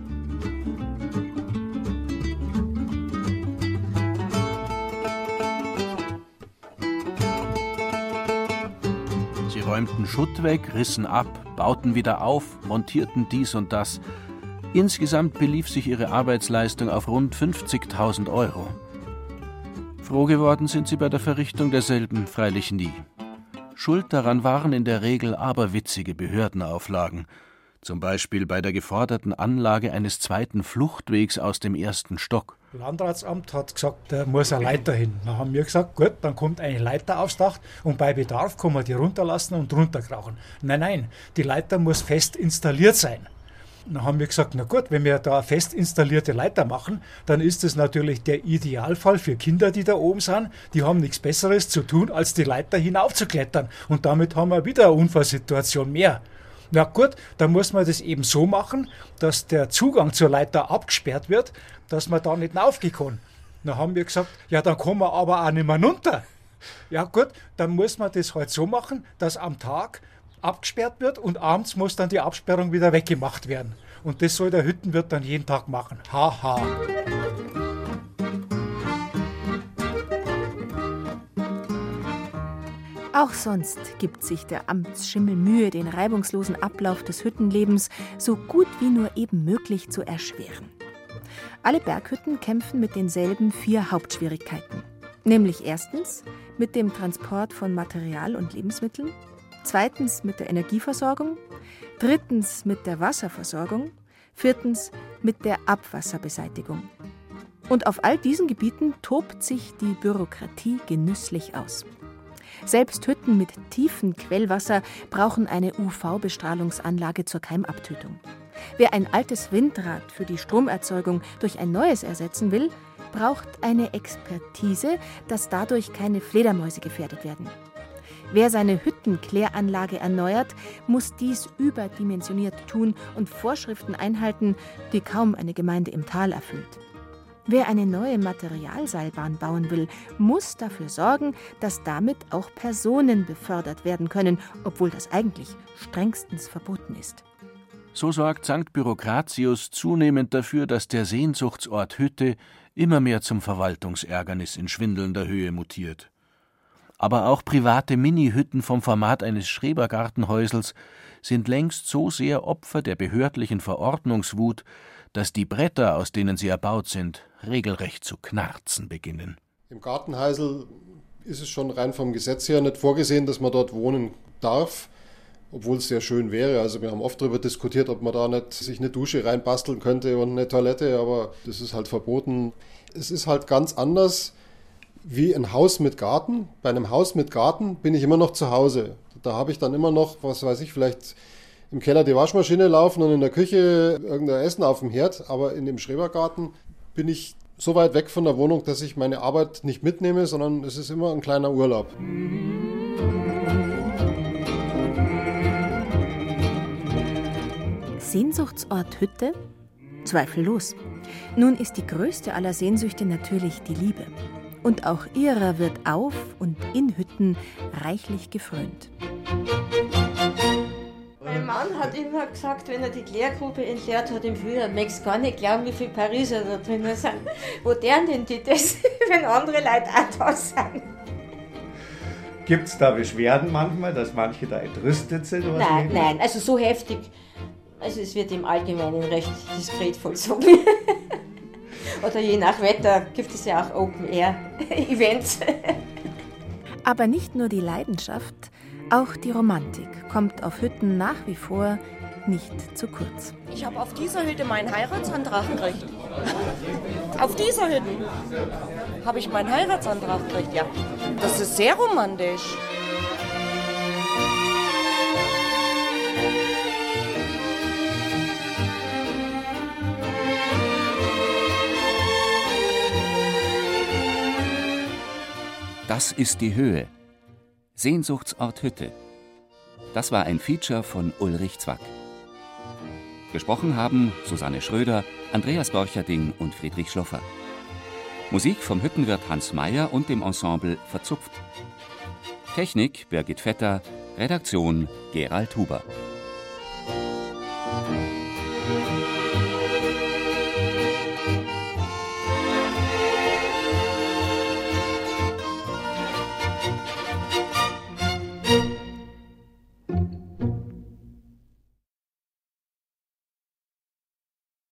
Sie räumten Schutt weg, rissen ab, bauten wieder auf, montierten dies und das. Insgesamt belief sich ihre Arbeitsleistung auf rund 50.000 Euro. Froh geworden sind sie bei der Verrichtung derselben freilich nie. Schuld daran waren in der Regel aberwitzige Behördenauflagen, zum Beispiel bei der geforderten Anlage eines zweiten Fluchtwegs aus dem ersten Stock. Das Landratsamt hat gesagt, da muss eine Leiter hin. Dann haben wir gesagt, gut, dann kommt eine Leiter aufs Dach und bei Bedarf kann man die runterlassen und runterkrauchen. Nein, die Leiter muss fest installiert sein. Dann haben wir gesagt, na gut, wenn wir da eine fest installierte Leiter machen, dann ist das natürlich der Idealfall für Kinder, die da oben sind. Die haben nichts Besseres zu tun, als die Leiter hinaufzuklettern. Und damit haben wir wieder eine Unfallsituation mehr. Na gut, dann muss man das eben so machen, dass der Zugang zur Leiter abgesperrt wird, dass man da nicht raufgehen kann. Dann haben wir gesagt, ja, dann kommen wir aber auch nicht mehr runter. Ja gut, dann muss man das halt so machen, dass am Tag abgesperrt wird und abends muss dann die Absperrung wieder weggemacht werden. Und das soll der Hüttenwirt dann jeden Tag machen. Haha. Auch sonst gibt sich der Amtsschimmel Mühe, den reibungslosen Ablauf des Hüttenlebens so gut wie nur eben möglich zu erschweren. Alle Berghütten kämpfen mit denselben 4 Hauptschwierigkeiten. Nämlich erstens mit dem Transport von Material und Lebensmitteln, zweitens mit der Energieversorgung, drittens mit der Wasserversorgung, viertens mit der Abwasserbeseitigung. Und auf all diesen Gebieten tobt sich die Bürokratie genüsslich aus. Selbst Hütten mit tiefem Quellwasser brauchen eine UV-Bestrahlungsanlage zur Keimabtötung. Wer ein altes Windrad für die Stromerzeugung durch ein neues ersetzen will, braucht eine Expertise, dass dadurch keine Fledermäuse gefährdet werden. Wer seine Hüttenkläranlage erneuert, muss dies überdimensioniert tun und Vorschriften einhalten, die kaum eine Gemeinde im Tal erfüllt. Wer eine neue Materialseilbahn bauen will, muss dafür sorgen, dass damit auch Personen befördert werden können, obwohl das eigentlich strengstens verboten ist. So sorgt St. Bürokratius zunehmend dafür, dass der Sehnsuchtsort Hütte immer mehr zum Verwaltungsärgernis in schwindelnder Höhe mutiert. Aber auch private Mini-Hütten vom Format eines Schrebergartenhäusels sind längst so sehr Opfer der behördlichen Verordnungswut, dass die Bretter, aus denen sie erbaut sind, regelrecht zu knarzen beginnen. Im Gartenhäusl ist es schon rein vom Gesetz her nicht vorgesehen, dass man dort wohnen darf, obwohl es sehr schön wäre. Also wir haben oft darüber diskutiert, ob man da nicht sich eine Dusche reinbasteln könnte und eine Toilette, aber das ist halt verboten. Es ist halt ganz anders wie ein Haus mit Garten. Bei einem Haus mit Garten bin ich immer noch zu Hause. Da habe ich dann immer noch, was weiß ich, vielleicht im Keller die Waschmaschine laufen und in der Küche irgendein Essen auf dem Herd. Aber in dem Schrebergarten bin ich so weit weg von der Wohnung, dass ich meine Arbeit nicht mitnehme, sondern es ist immer ein kleiner Urlaub. Sehnsuchtsort Hütte? Zweifellos. Nun ist die größte aller Sehnsüchte natürlich die Liebe. Und auch ihrer wird auf und in Hütten reichlich gefrönt. Mein Mann hat immer gesagt, wenn er die Klärgrube entleert hat im Frühjahr, möchtest gar nicht glauben, wie viele Pariser da drinnen sind. Wo deren denn die das, wenn andere Leute auch da sind? Gibt es da Beschwerden manchmal, dass manche da entrüstet sind? Oder Nein, also so heftig. Also es wird im Allgemeinen recht diskret vollzogen. Oder je nach Wetter gibt es ja auch Open-Air-Events. Aber nicht nur die Leidenschaft, auch die Romantik kommt auf Hütten nach wie vor nicht zu kurz. Ich habe auf dieser Hütte meinen Heiratsantrag gekriegt. Auf dieser Hütte habe ich meinen Heiratsantrag gekriegt, ja. Das ist sehr romantisch. Das ist die Höhe. Sehnsuchtsort Hütte. Das war ein Feature von Ulrich Zwack. Gesprochen haben Susanne Schröder, Andreas Borcherding und Friedrich Schloffer. Musik vom Hüttenwirt Hans Meyer und dem Ensemble Verzupft. Technik Birgit Vetter, Redaktion Gerald Huber.